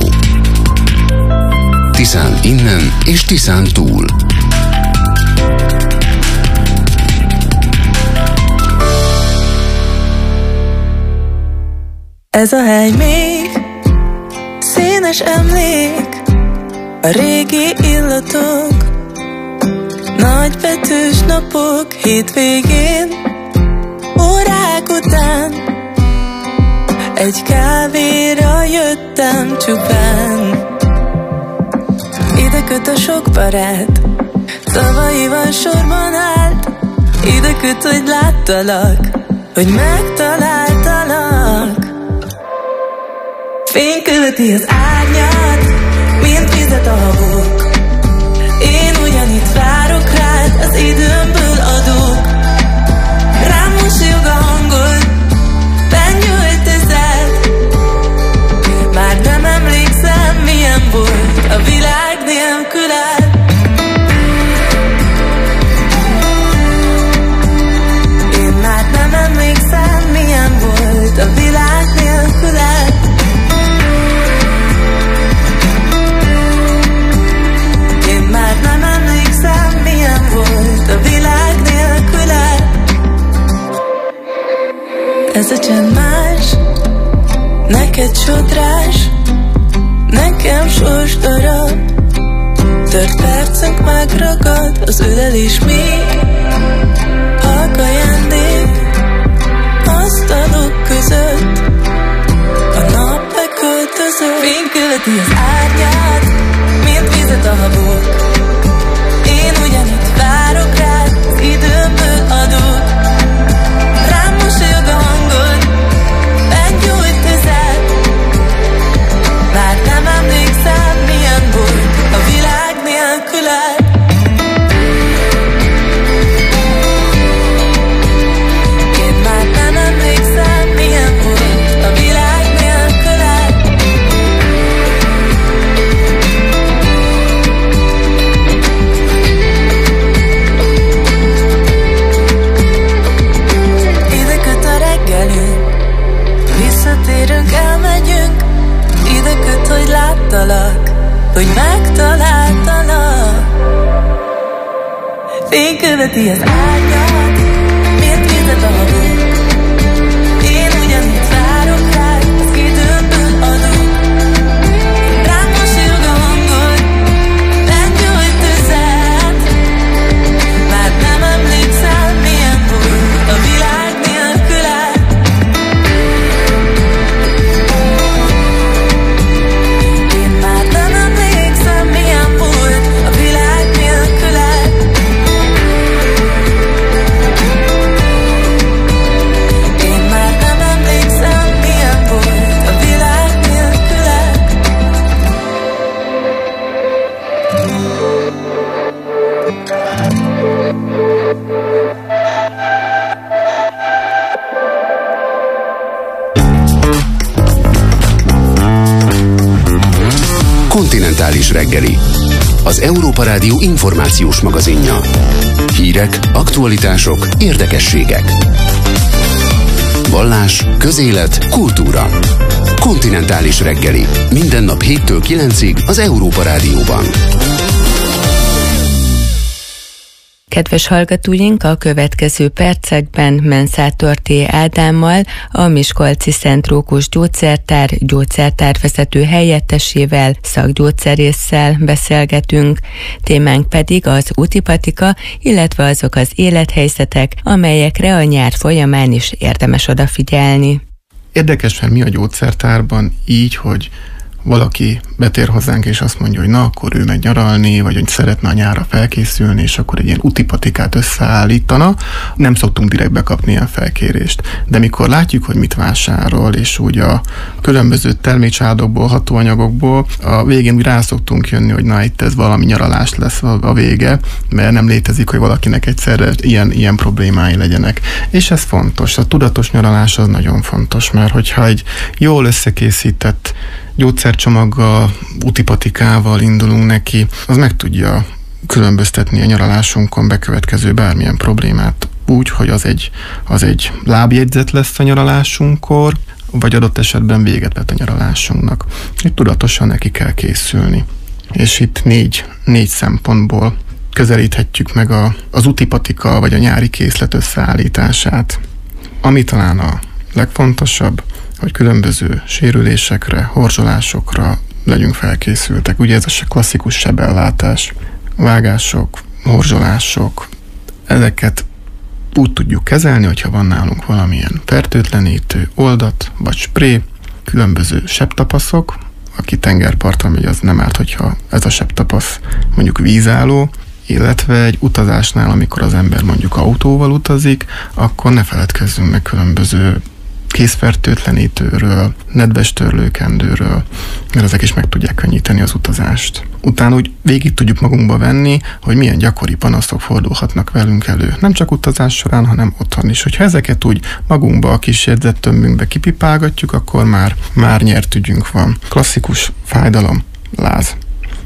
Tiszán innen és Tiszán túl. Ez a hely még színes emlék, a régi illatok, nagybetűs napok hétvégén, órák után, egy kávéra jöttem csupán. Ide köt a sok barát, szavaival sorban állt, ide köt, hogy láttalak, hogy megtaláltalak. Fény követi az árnyat, mint vizet a habok. Én ugyanitt várok rád, az időmből adok. Rám mosolyog a hangod, benyújtozál. Már nem emlékszem, milyen volt a világ nélküled. Én már nem emlékszem, milyen volt a világ nélküled. Már nem emlékszem, milyen volt a világ nélküled. Ez a csend más, neked sodrás, nekem sors darab. Tört percünk megragad, az ölelés még halk ajándék. Asztalok között a nap beköltözött. Fény követi az árnyat, mint vizet a habok. Én ugyanitt várok rád, hogy megtaláltalak. Fény követi az árnyat, miért vizet a habok? Én ugyanitt várok rád, az időből adok. Rám mosolyog a hangod, meggyújt tüzet. Már nem emlékszel, milyen volt a világ nélküled. Én már nem emlékszem, milyen volt a világ nélküled. Én már nem emlékszem, milyen volt a világ nélküled. Kontinentális reggeli. Az Európa Rádió információs magazinja. Hírek, aktualitások, érdekességek. Vallás, közélet, kultúra. Kontinentális reggeli. Minden nap 7-től 9-ig az Európa Rádióban. Kedves hallgatóink, a következő percekben Menszátor T. Ádámmal, a Miskolci Szent Rókus gyógyszertárvezető helyettesével, szakgyógyszerésszel beszélgetünk. Témánk pedig az útipatika, illetve azok az élethelyzetek, amelyekre a nyár folyamán is érdemes odafigyelni. Érdekes, mert mi a gyógyszertárban így, hogy valaki betér hozzánk, és azt mondja, hogy na, akkor ő megy nyaralni, vagy hogy szeretne a nyárra felkészülni, és akkor egy ilyen útipatikát összeállítana. Nem szoktunk direkt bekapni ilyen felkérést. De mikor látjuk, hogy mit vásárol, és úgy a különböző termékcsádokból, hatóanyagokból, a végén úgy rá szoktunk jönni, hogy na, itt ez valami nyaralás lesz a vége, mert nem létezik, hogy valakinek egyszerre ilyen problémái legyenek. És ez fontos. A tudatos nyaralás az nagyon fontos, mert hogyha egy jól összekészített gyógyszercsomaggal, útipatikával indulunk neki, az meg tudja különböztetni a nyaralásunkon bekövetkező bármilyen problémát úgy, hogy az egy lábjegyzet lesz a nyaralásunkkor, vagy adott esetben véget vet a nyaralásunknak. Itt tudatosan neki kell készülni. És itt négy szempontból közelíthetjük meg az útipatika vagy a nyári készlet összeállítását. Ami talán a legfontosabb, hogy különböző sérülésekre, horzsolásokra legyünk felkészültek. Ugye ez a klasszikus sebellátás, vágások, horzsolások, ezeket úgy tudjuk kezelni, hogyha van nálunk valamilyen fertőtlenítő oldat, vagy spré, különböző sebtapaszok. Aki tengerparton megy, az nem árt, hogyha ez a sebtapasz mondjuk vízálló, illetve egy utazásnál, amikor az ember mondjuk autóval utazik, akkor ne feledkezzünk meg különböző kézfertőtlenítőről, nedves törlőkendőről, mert ezek is meg tudják könnyíteni az utazást. Utána úgy végig tudjuk magunkba venni, hogy milyen gyakori panaszok fordulhatnak velünk elő. Nem csak utazás során, hanem otthon is. Hogyha ezeket úgy magunkba a kis jegyzettömbünkbe kipipálgatjuk, akkor már nyert ügyünk van. Klasszikus fájdalom, láz.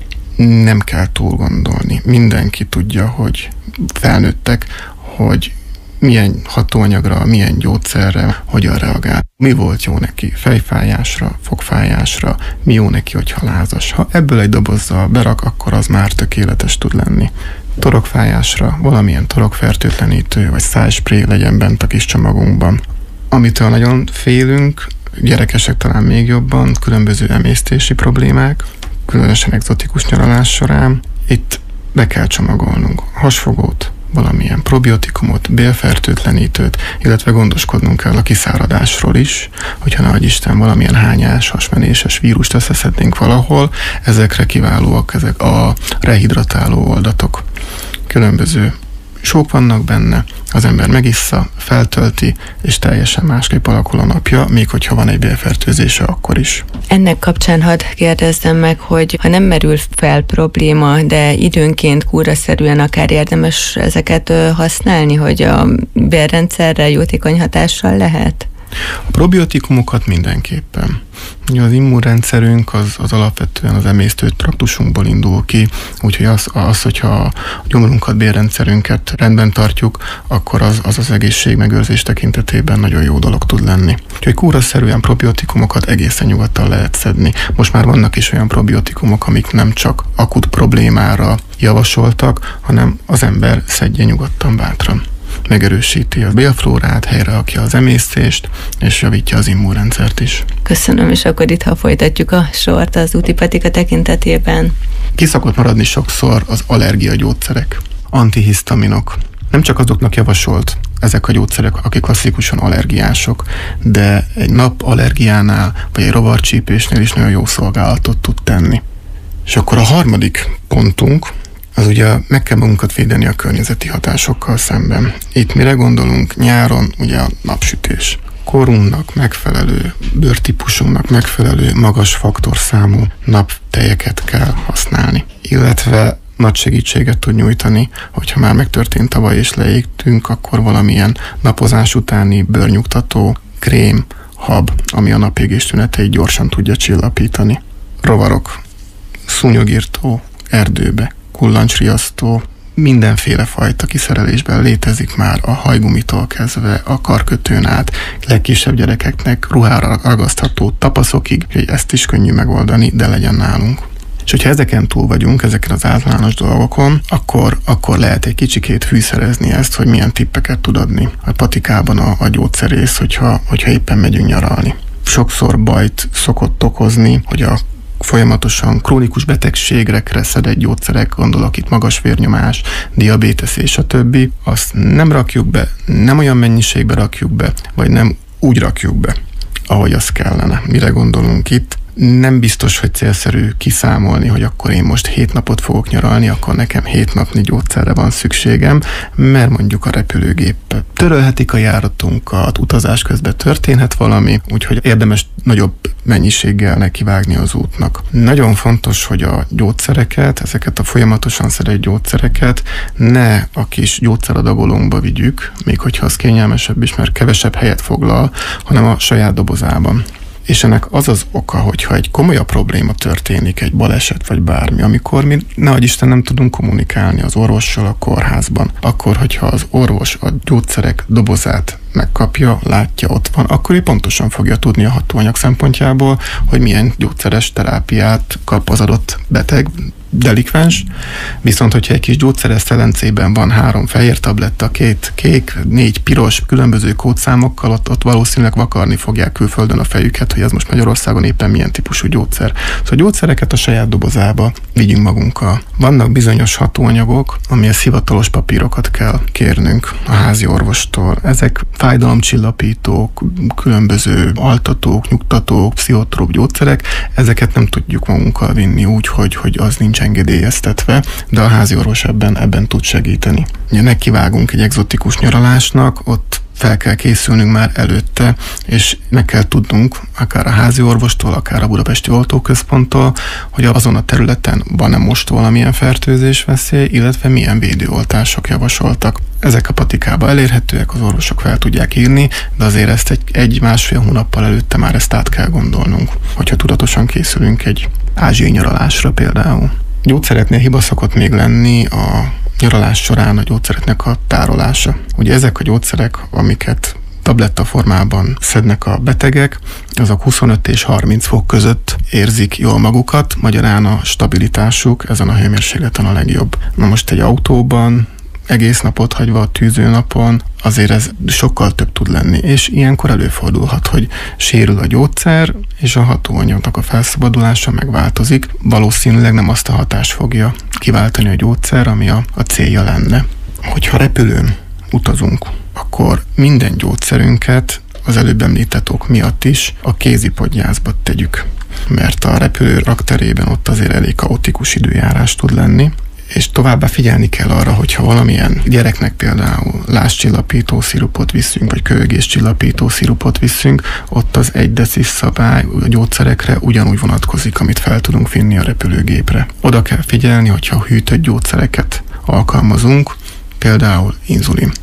Nem kell túl gondolni. Mindenki tudja, hogy felnőttek, hogy milyen hatóanyagra, milyen gyógyszerre, hogyan reagál. Mi volt jó neki fejfájásra, fogfájásra, mi jó neki, hogyha lázas. Ha ebből egy dobozzal berak, akkor az már tökéletes tud lenni. Torokfájásra valamilyen torokfertőtlenítő vagy szájspré legyen bent a kis csomagunkban. Amitől nagyon félünk, gyerekesek talán még jobban, különböző emésztési problémák, különösen egzotikus nyaralás során. Itt be kell csomagolnunk hasfogót, valamilyen probiotikumot, bélfertőtlenítőt, illetve gondoskodnunk kell a kiszáradásról is, hogyha nagy Isten valamilyen hányás, hasmenéses vírust összeszednénk valahol, ezekre kiválóak ezek a rehidratáló oldatok. Különböző sók vannak benne, az ember megissza, feltölti, és teljesen másképp alakul a napja, még hogyha van egy bélfertőzése, akkor is. Ennek kapcsán hadd kérdezzem meg, hogy ha nem merül fel probléma, de időnként kúraszerűen akár érdemes ezeket használni, hogy a bélrendszerre jótékony hatással lehet? A probiotikumokat mindenképpen. Ugye az immunrendszerünk az alapvetően az emésztőtraktusunkból indul ki, úgyhogy hogyha a gyomrunkat, bélrendszerünket rendben tartjuk, akkor az egészségmegőrzés tekintetében nagyon jó dolog tud lenni. Úgyhogy kúraszerűen probiotikumokat egészen nyugodtan lehet szedni. Most már vannak is olyan probiotikumok, amik nem csak akut problémára javasoltak, hanem az ember szedje nyugodtan, bátran. Megerősíti a bélflórát, helyrerakja az emésztést, és javítja az immunrendszert is. Köszönöm, és akkor itt, ha folytatjuk a sort az utipatika tekintetében. Ki szokott maradni sokszor az allergiagyógyszerek, antihisztaminok. Nem csak azoknak javasolt ezek a gyógyszerek, akik klasszikusan allergiások, de egy napallergiánál, vagy egy rovarcsípésnél is nagyon jó szolgálatot tud tenni. És akkor a harmadik pontunk, az ugye meg kell magunkat védeni a környezeti hatásokkal szemben. Itt mire gondolunk? Nyáron ugye a napsütés. Korunknak megfelelő, bőrtípusunknak megfelelő magas faktorszámú naptejeket kell használni. Illetve nagy segítséget tud nyújtani, hogyha már megtörtént tavaly és leégtünk, akkor valamilyen napozás utáni bőrnyugtató, krém, hab, ami a napégés tüneteit gyorsan tudja csillapítani. Rovarok, szúnyogirtó, erdőbe, kullancsriasztó, mindenféle fajta kiszerelésben létezik már, a hajgumitól kezdve a karkötőn át, legkisebb gyerekeknek ruhára ragasztható tapaszokig, hogy ezt is könnyű megoldani, de legyen nálunk. És hogyha ezeken túl vagyunk, ezeken az általános dolgokon, akkor lehet egy kicsikét fűszerezni ezt, hogy milyen tippeket tud adni a patikában a gyógyszerész, hogyha éppen megyünk nyaralni. Sokszor bajt szokott okozni, hogy a folyamatosan krónikus betegségekre szedett gyógyszerek, gondolok itt magas vérnyomás, diabétesz és a többi, azt nem rakjuk be, nem olyan mennyiségbe rakjuk be, vagy nem úgy rakjuk be, ahogy az kellene. Mire gondolunk itt? Nem biztos, hogy célszerű kiszámolni, hogy akkor én most 7 napot fogok nyaralni, akkor nekem 7 napnyi gyógyszerre van szükségem, mert mondjuk a repülőgép törölhetik a járatunkat, utazás közben történhet valami, úgyhogy érdemes nagyobb mennyiséggel nekivágni az útnak. Nagyon fontos, hogy a gyógyszereket, ezeket a folyamatosan szedett gyógyszereket ne a kis gyógyszeradagolónkba vigyük, még hogyha az kényelmesebb is, mert kevesebb helyet foglal, hanem a saját dobozában. És ennek az az oka, hogyha egy komolyabb probléma történik, egy baleset vagy bármi, amikor mi, nehogy Isten, nem tudunk kommunikálni az orvossal a kórházban, akkor, hogyha az orvos a gyógyszerek dobozát megkapja, látja, ott van, akkor ő pontosan fogja tudni a hatóanyag szempontjából, hogy milyen gyógyszeres terápiát kap az adott beteg, delikvens, viszont hogyha egy kis gyógyszeres szelencében van 3 fehér tabletta, 2 kék, 4 piros, különböző kódszámokkal, ott valószínűleg vakarni fogják külföldön a fejüket, hogy ez most Magyarországon éppen milyen típusú gyógyszer. Szóval a gyógyszereket a saját dobozába vigyünk magunkkal. Vannak bizonyos hatóanyagok, amihez hivatalos papírokat kell kérnünk a házi orvostól. Ezek fájdalomcsillapítók, különböző altatók, nyugtatók, pszichotróp gyógyszerek, ezeket nem tudjuk magunkkal vinni úgy, hogy az nincs engedélyeztetve, de a házi orvos ebben tud segíteni. Ugye nekivágunk egy egzotikus nyaralásnak, ott fel kell készülnünk már előtte, és meg kell tudnunk, akár a házi orvostól, akár a Budapesti Oltóközponttól, hogy azon a területen van-e most valamilyen fertőzésveszély, illetve milyen védőoltások javasoltak. Ezek a patikába elérhetőek, az orvosok fel tudják írni, de azért ezt egy-másfél hónappal előtte már ezt át kell gondolnunk, hogyha tudatosan készülünk egy ázsiai nyaralásra például. Gyógyszereknél hiba szokott még lenni a nyaralás során a gyógyszereknek a tárolása. Ugye ezek a gyógyszerek, amiket tabletta formában szednek a betegek, azok 25 és 30 fok között érzik jól magukat, magyarán a stabilitásuk ezen a hőmérsékleten a legjobb. Na most egy autóban egész napot hagyva a tűzőnapon, azért ez sokkal több tud lenni, és ilyenkor előfordulhat, hogy sérül a gyógyszer, és a hatóanyagnak a felszabadulása megváltozik. Valószínűleg nem azt a hatást fogja kiváltani a gyógyszer, ami a célja lenne. Hogyha repülőn utazunk, akkor minden gyógyszerünket az előbb említett ok miatt is a kézipodgyászba tegyük, mert a repülő rakterében ott azért elég kaotikus időjárás tud lenni, és továbbá figyelni kell arra, hogyha valamilyen gyereknek például lázcsillapító szirupot viszünk, vagy köhögéscsillapító szirupot viszünk, ott az 1 decis szabály a gyógyszerekre ugyanúgy vonatkozik, amit fel tudunk vinni a repülőgépre. Oda kell figyelni, hogyha hűtött gyógyszereket alkalmazunk, például inzulin.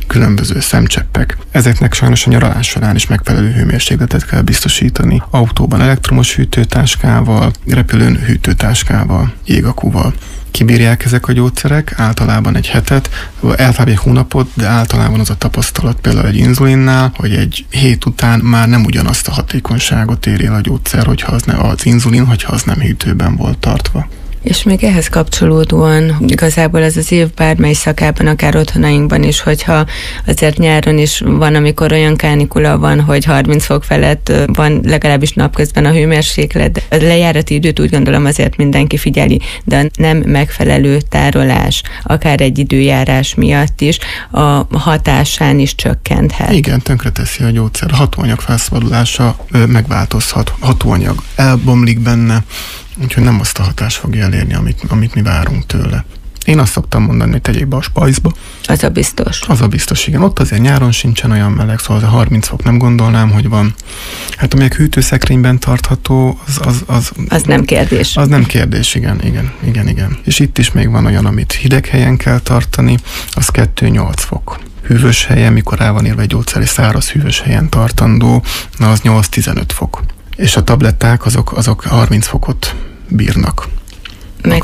különböző szemcseppek. Ezeknek sajnos a nyaralás során is megfelelő hőmérsékletet kell biztosítani. Autóban elektromos hűtőtáskával, repülőn hűtőtáskával, jégakúval. Kibírják ezek a gyógyszerek, általában egy hetet, általában egy hónapot, de általában az a tapasztalat például egy inzulinnál, hogy egy hét után már nem ugyanazt a hatékonyságot éri el a gyógyszer, hogyha az inzulin, hogyha az nem hűtőben volt tartva. És még ehhez kapcsolódóan igazából ez az év bármely szakában, akár otthonainkban is, hogyha azért nyáron is van, amikor olyan kánikula van, hogy 30 fok felett van legalábbis napközben a hőmérséklet. A lejárati időt úgy gondolom azért mindenki figyeli, de a nem megfelelő tárolás, akár egy időjárás miatt is a hatásán is csökkenthet. Igen, tönkreteszi a gyógyszer. A hatóanyag felszabadulása megváltozhat. Hatóanyag elbomlik benne, úgyhogy nem azt a hatást fogja elérni, amit mi várunk tőle. Én azt szoktam mondani, hogy tegyék be a spajzba. Az a biztos. Az a biztos, igen. Ott azért nyáron sincsen olyan meleg, szóval az a 30 fok nem gondolnám, hogy van. Hát amelyek hűtőszekrényben tartható, az nem kérdés. Az nem kérdés, igen. És itt is még van olyan, amit hideg helyen kell tartani, az 2-8 fok. Hűvös helyen, mikor rá van írva egy gyógyszer, és száraz hűvös helyen tartandó, na az 8-15 fok. És a tabletták azok 30 fokot bírnak. Meg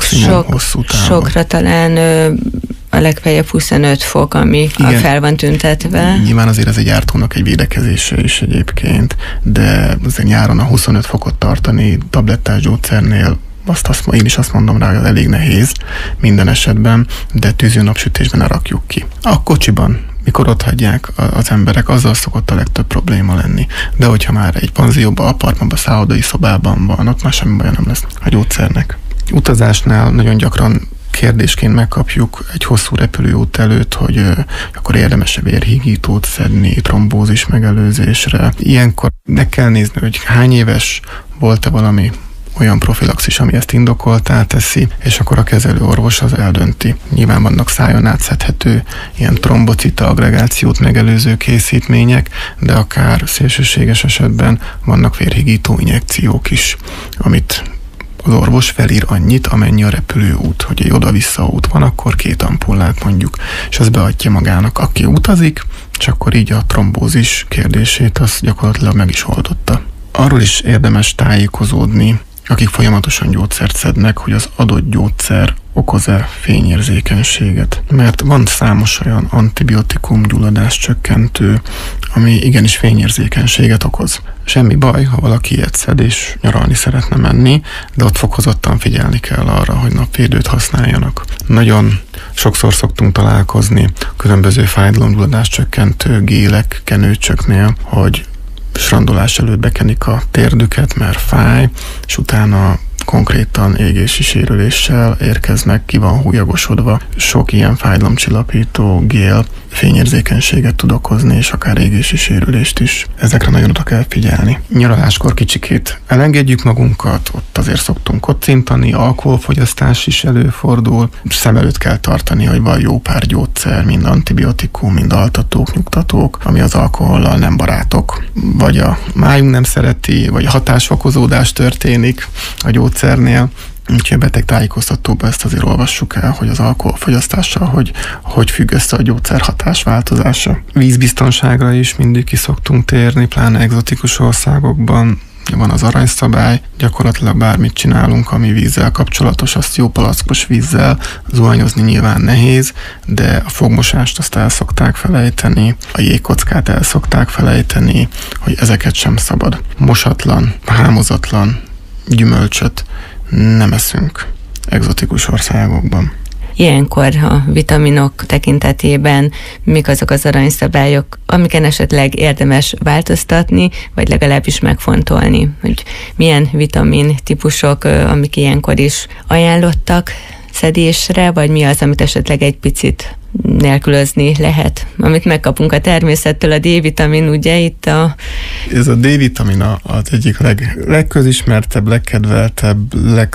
sokra talán a legfeljebb 25 fok, ami fel van tüntetve. Nyilván azért ez egy gyártónak egy védekezése is egyébként, de azért nyáron a 25 fokot tartani tablettás gyógyszernél, én is azt mondom rá, hogy elég nehéz minden esetben, de tűző napsütésben ne rakjuk ki. A kocsiban, mikor ott hagyják az emberek, azzal szokott a legtöbb probléma lenni. De hogyha már egy panzióban, apartmanban, szállodai szobában van, ott már semmi baja nem lesz a gyógyszernek. Utazásnál nagyon gyakran kérdésként megkapjuk egy hosszú repülőút előtt, hogy akkor érdemes-e vérhígítót szedni trombózis megelőzésre. Ilyenkor meg kell nézni, hogy hány éves volt-e valami olyan profilaxis, ami ezt indokoltá teszi, és akkor a kezelőorvos az eldönti. Nyilván vannak szájon átszedhető ilyen trombocita agregációt megelőző készítmények, de akár szélsőséges esetben vannak vérhigító injekciók is, amit az orvos felír annyit, amennyi a repülőút, hogy egy oda-vissza út van, akkor 2 ampullát mondjuk, és az beadja magának, aki utazik, és akkor így a trombózis kérdését az gyakorlatilag meg is oldotta. Arról is érdemes tájékozódni, akik folyamatosan gyógyszert szednek, hogy az adott gyógyszer okoz-e fényérzékenységet. Mert van számos olyan antibiotikum gyulladás csökkentő, ami igenis fényérzékenységet okoz. Semmi baj, ha valaki ilyet szed és nyaralni szeretne menni, de ott fokozottan figyelni kell arra, hogy napvédőt használjanak. Nagyon sokszor szoktunk találkozni különböző fájdalomgyulladás csökkentő gélek, kenőcsöknél, hogy strandolás előtt bekenik a térdüket, mert fáj, és utána konkrétan égési sérüléssel érkeznek, ki van húlyagosodva. Sok ilyen fájdalomcsillapító gél fényérzékenységet tud okozni, és akár égési sérülést is. Ezekre nagyon oda kell figyelni. Nyaraláskor kicsikét elengedjük magunkat, ott azért szoktunk kocintani, alkoholfogyasztás is előfordul. Szem előtt kell tartani, hogy van jó pár gyógyszer, mind antibiotikum, mind altatók, nyugtatók, ami az alkohollal nem barátok. Vagy a májunk nem szereti, vagy a hatásfokozódás történik a gyógyszernél. Úgyhogy a beteg tájékoztatóban ezt azért olvassuk el, hogy az alkoholfogyasztással hogy függ össze a gyógyszer hatás változása. Vízbiztonságra is mindig ki szoktunk térni, pláne egzotikus országokban. Van az aranyszabály, gyakorlatilag bármit csinálunk, ami vízzel kapcsolatos, azt jó palackos vízzel, zuhanyozni nyilván nehéz, de a fogmosást azt el szokták felejteni, a jégkockát el szokták felejteni, hogy ezeket sem szabad. Mosatlan, hámozatlan gyümölcsöt nem eszünk egzotikus országokban. Ilyenkor a vitaminok tekintetében mik azok az aranyszabályok, amiken esetleg érdemes változtatni, vagy legalábbis megfontolni, hogy milyen vitamin típusok, amik ilyenkor is ajánlottak szedésre, vagy mi az, amit esetleg egy picit nélkülözni lehet, amit megkapunk a természettől, a D-vitamin, ugye itt Ez a D-vitamin az egyik legközismertebb, legkedveltebb,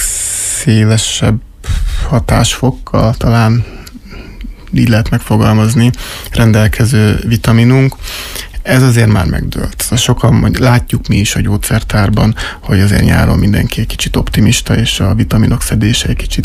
legszélesebb hatásfokkal, talán így lehet megfogalmazni, rendelkező vitaminunk. Ez azért már megdőlt. Sokan látjuk mi is a gyógyszertárban, hogy azért nyáron mindenki egy kicsit optimista, és a vitaminok szedése egy kicsit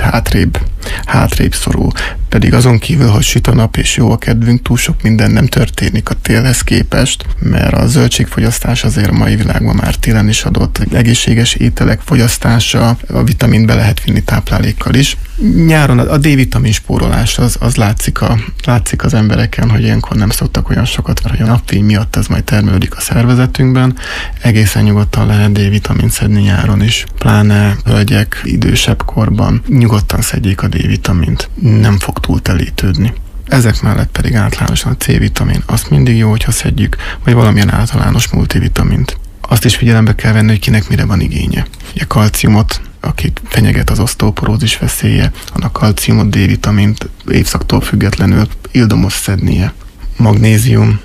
hátrébb szorul. Pedig azon kívül, hogy süt a nap és jó a kedvünk, túl sok minden nem történik a télhez képest, mert a zöldségfogyasztás azért a mai világban már télen is adott. Egészséges ételek fogyasztása, a vitamint be lehet vinni táplálékkal is. Nyáron a D-vitamin spórolás az látszik az embereken, hogy ilyenkor nem szoktak olyan sokat, mert hogy a napfény miatt ez majd termelődik a szervezetünkben. Egészen nyugodtan lehet D-vitamint szedni nyáron is. Pláne hölgyek idősebb korban nyugodtan szedjék a D-vitamint. Nem fog túl telítődni. Ezek mellett pedig általánosan a C-vitamin. Azt mindig jó, hogyha szedjük, vagy valamilyen általános multivitamint. Azt is figyelembe kell venni, hogy kinek mire van igénye. A kalciumot, akit fenyeget az oszteoporózis veszélye, annak kalciumot, D-vitamint évszaktól függetlenül ildomos szednie. Magnézium,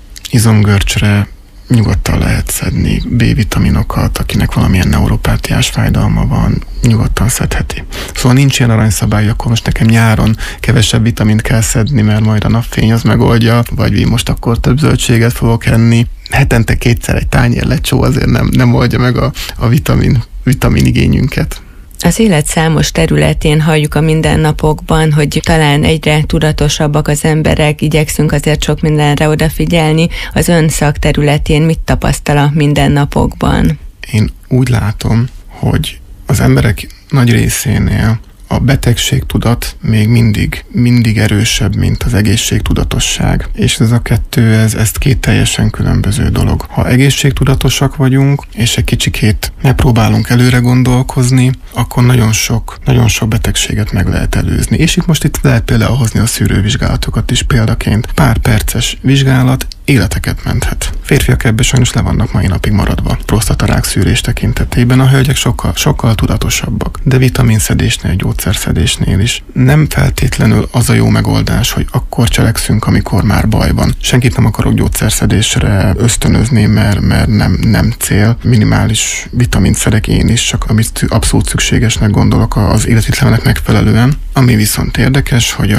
izomgörcsre nyugodtan lehet szedni, B-vitaminokat, akinek valamilyen neuropátiás fájdalma van, nyugodtan szedheti. Szóval nincs ilyen aranyszabály, akkor most nekem nyáron kevesebb vitamint kell szedni, mert majd a napfény az megoldja, vagy most akkor több zöldséget fogok enni. Hetente 2-szer egy tányér lecsó azért nem oldja meg a vitamin igényünket. Az élet számos területén halljuk a mindennapokban, hogy talán egyre tudatosabbak az emberek, igyekszünk azért sok mindenre odafigyelni. Az ön szakterületén mit tapasztal a mindennapokban? Én úgy látom, hogy az emberek nagy részénél a betegségtudat még mindig erősebb, mint az egészségtudatosság. És ez a kettő, ez két teljesen különböző dolog. Ha egészségtudatosak vagyunk, és egy kicsikét megpróbálunk előre gondolkozni, akkor nagyon sok betegséget meg lehet előzni. És itt lehet például hozni a szűrővizsgálatokat is példaként. Pár perces vizsgálat életeket menthet. Férfiak ebben sajnos le vannak mai napig maradva. Prostatarák szűrés tekintetében a hölgyek sokkal tudatosabbak. De vitaminszedésnél, gyógyszerszedésnél is nem feltétlenül az a jó megoldás, hogy akkor cselekszünk, amikor már baj van. Senkit nem akarok gyógyszerszedésre ösztönözni, mert nem cél. Minimális vitamint szedek én is, csak amit abszolút szükségesnek gondolok az életvitelnek megfelelően. Ami viszont érdekes, hogy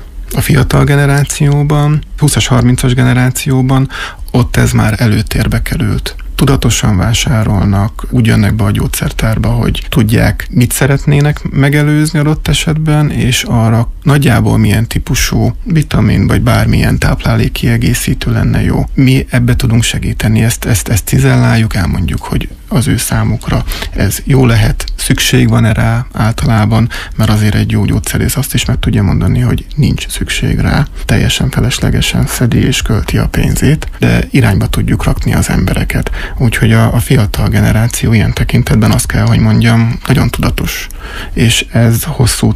a fiatal generációban, 20-as, 30-as generációban ott ez már előtérbe került. Tudatosan vásárolnak, úgy jönnek be a gyógyszertárba, hogy tudják, mit szeretnének megelőzni adott esetben, és arra nagyjából milyen típusú vitamin, vagy bármilyen táplálékkiegészítő lenne jó. Mi ebbe tudunk segíteni, ezt cizelláljuk, elmondjuk, hogy az ő számukra ez jó lehet, szükség van rá általában, mert azért egy jó gyógyszerész azt is meg tudja mondani, hogy nincs szükség rá, teljesen feleslegesen szedi és költi a pénzét, de irányba tudjuk rakni az embereket. Úgyhogy a fiatal generáció ilyen tekintetben azt kell, hogy mondjam, nagyon tudatos. És ez hosszú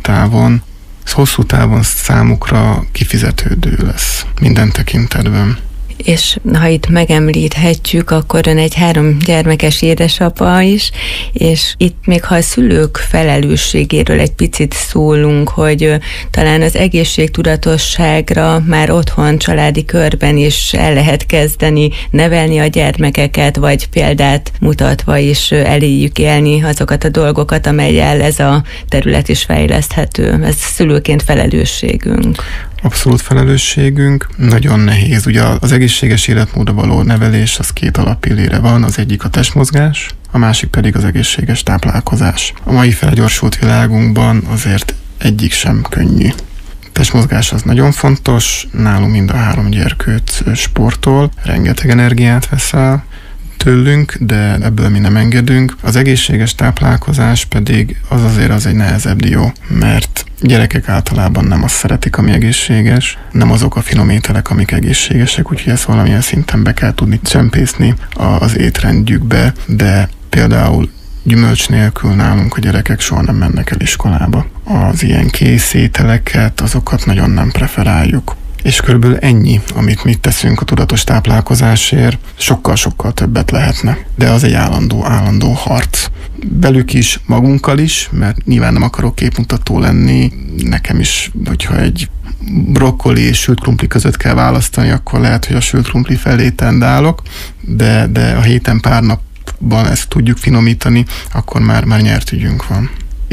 távon számukra kifizetődő lesz minden tekintetben. És ha itt megemlíthetjük, akkor ön egy 3 gyermekes édesapa is, és itt még ha a szülők felelősségéről egy picit szólunk, hogy talán az egészségtudatosságra már otthon, családi körben is el lehet kezdeni nevelni a gyermekeket, vagy példát mutatva is eléjük élni azokat a dolgokat, amellyel ez a terület is fejleszthető. Ez szülőként felelősségünk. Abszolút felelősségünk, nagyon nehéz. Ugye az egészséges életmódra való nevelés, az 2 alappillére van, az egyik a testmozgás, a másik pedig az egészséges táplálkozás. A mai felgyorsult világunkban azért egyik sem könnyű. A testmozgás az nagyon fontos, nálunk mind a 3 gyerkőc sportol, rengeteg energiát vesz el tőlünk, de ebből mi nem engedünk. Az egészséges táplálkozás pedig az egy nehezebb dió, mert gyerekek általában nem azt szeretik, ami egészséges, nem azok a finom ételek, amik egészségesek, úgyhogy ezt valamilyen szinten be kell tudni csempészni az étrendjükbe, de például gyümölcs nélkül nálunk a gyerekek soha nem mennek el iskolába. Az ilyen kész ételeket, azokat nagyon nem preferáljuk. És körülbelül ennyi, amit mi teszünk a tudatos táplálkozásért, sokkal-sokkal többet lehetne. De az egy állandó harc. Velük is, magunkkal is, mert nyilván nem akarok képmutató lenni. Nekem is, hogyha egy brokkoli és sült krumpli között kell választani, akkor lehet, hogy a sült krumpli felé tendálok, de a héten pár napban ezt tudjuk finomítani, akkor már nyert ügyünk van.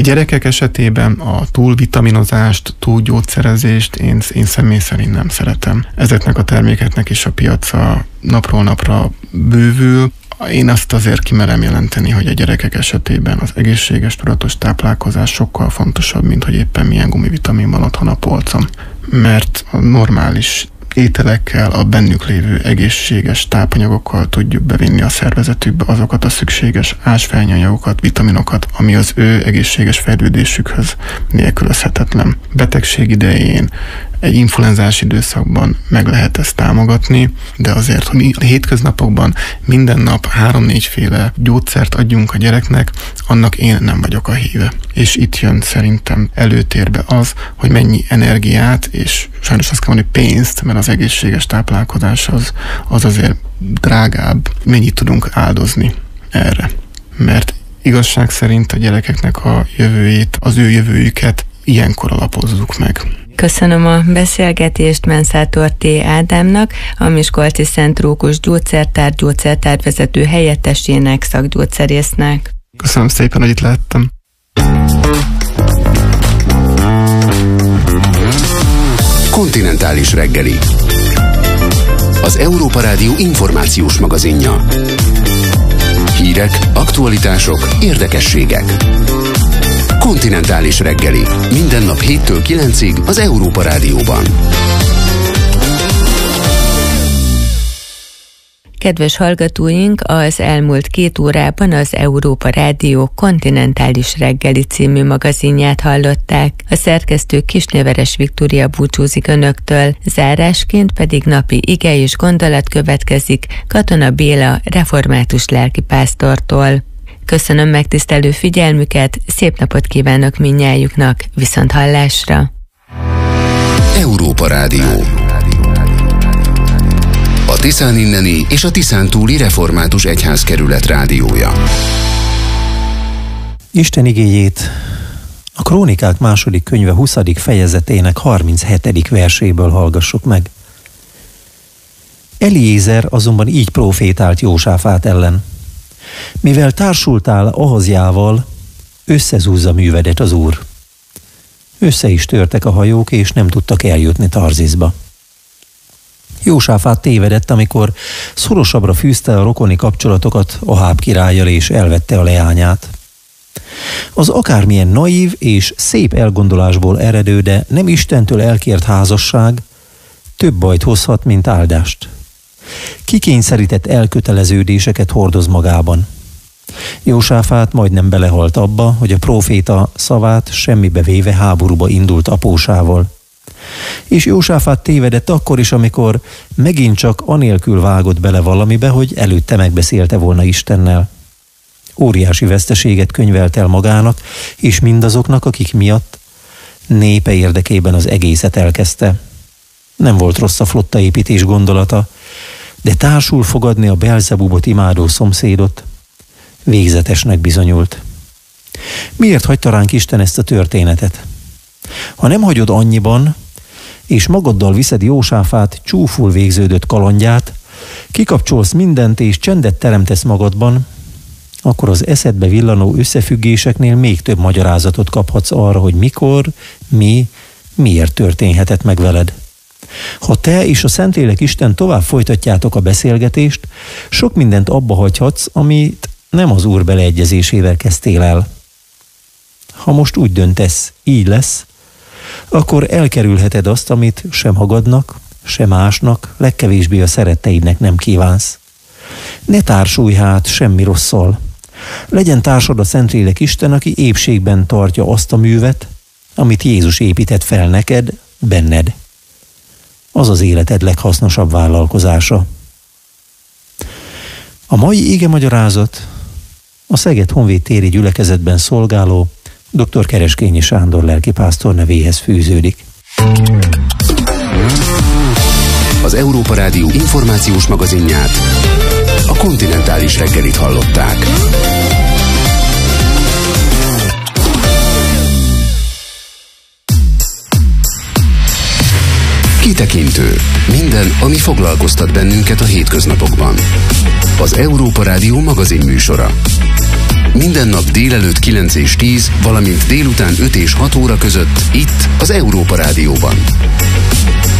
A gyerekek esetében a túlvitaminozást, túlgyógyszerezést én személy szerint nem szeretem. Ezeknek a termékeknek is a piaca napról napra bővül. Én azt azért kimerem jelenteni, hogy a gyerekek esetében az egészséges, tudatos táplálkozás sokkal fontosabb, mint hogy éppen milyen gumivitamin van otthon a polcon. Mert a normális ételekkel, a bennük lévő egészséges tápanyagokkal tudjuk bevinni a szervezetükbe azokat a szükséges ásványanyagokat, vitaminokat, ami az ő egészséges fejlődésükhöz nélkülözhetetlen. Betegség idején, egy influenzás időszakban meg lehet ezt támogatni, de azért, hogy mi a hétköznapokban minden nap 3-4 féle gyógyszert adjunk a gyereknek, annak én nem vagyok a híve. És itt jön szerintem előtérbe az, hogy mennyi energiát, és sajnos azt kell mondani pénzt, mert az egészséges táplálkozás az azért drágább, mennyit tudunk áldozni erre. Mert igazság szerint a gyerekeknek a jövőjét, az ő jövőjüket ilyenkor alapozzuk meg. Köszönöm a beszélgetést Menszátor T. Ádámnak, a Miskolci Szent Rókus gyógyszertárvezető helyettesének, szakgyógyszerésznek. Köszönöm szépen, hogy itt lehettem. Kontinentális reggeli. Az Európa Rádió információs magazinja. Hírek, aktualitások, érdekességek. Kontinentális reggeli. Minden nap 7-től 9-ig az Európa Rádióban. Kedves hallgatóink, az elmúlt 2 órában az Európa Rádió Kontinentális reggeli című magazinját hallották. A szerkesztő Kisnéveres Viktória búcsúzik önöktől, zárásként pedig napi ige és gondolat következik Katona Béla református lelkipásztortól. Köszönöm megtisztelő figyelmüket, szép napot kívánok mindnyájuknak, viszonthallásra! Európa Rádió. A Tiszán inneni és a Tiszán túli református egyházkerület rádiója. Isten igéjét a Krónikák második könyve 20. fejezetének 37. verséből hallgassuk meg. Eliézer azonban így profétált Jósáfát ellen. Mivel társultál Ahazjával, összezúzza művedet az Úr. Össze is törtek a hajók, és nem tudtak eljutni Tarziszba. Jósáfát tévedett, amikor szorosabbra fűzte a rokoni kapcsolatokat Aháb királlyal, és elvette a leányát. Az akármilyen naív és szép elgondolásból eredő, de nem Istentől elkért házasság több bajt hozhat, mint áldást. Kikényszerített elköteleződéseket hordoz magában. Jósáfát majdnem belehalt abba, hogy a próféta szavát semmibe véve háborúba indult apósával. És Jósáfát tévedett akkor is, amikor megint csak anélkül vágott bele valamibe, hogy előtte megbeszélte volna Istennel. Óriási veszteséget könyvelt el magának, és mindazoknak, akik miatt népe érdekében az egészet elkezdte. Nem volt rossz a flottaépítés gondolata, de társul fogadni a Belzebubot imádó szomszédot végzetesnek bizonyult. Miért hagyta ránk Isten ezt a történetet? Ha nem hagyod annyiban, és magaddal viszed Jósáfát csúful végződött kalandját, kikapcsolsz mindent és csendet teremtesz magadban, akkor az eszedbe villanó összefüggéseknél még több magyarázatot kaphatsz arra, hogy mikor, miért történhetett meg veled. Ha te és a Szentlélek Isten tovább folytatjátok a beszélgetést, sok mindent abba hagyhatsz, amit nem az Úr beleegyezésével kezdtél el. Ha most úgy döntesz, így lesz, akkor elkerülheted azt, amit sem magadnak, sem másnak, legkevésbé a szeretteidnek nem kívánsz. Ne társulj hát semmi rosszal. Legyen társad a Szentlélek Isten, aki épségben tartja azt a művet, amit Jézus épített fel neked, benned. Az az életed leghasznosabb vállalkozása. A mai igemagyarázat a Szeged Honvéd téri gyülekezetben szolgáló dr. Kereskényi Sándor lelkipásztor nevéhez fűződik. Az Európa Rádió információs magazinját, a Kontinentális reggelit hallották. Kitekintő. Minden, ami foglalkoztat bennünket a hétköznapokban. Az Európa Rádió magazin műsora. Minden nap délelőtt 9 és 10, valamint délután 5 és 6 óra között itt az Európa Rádióban.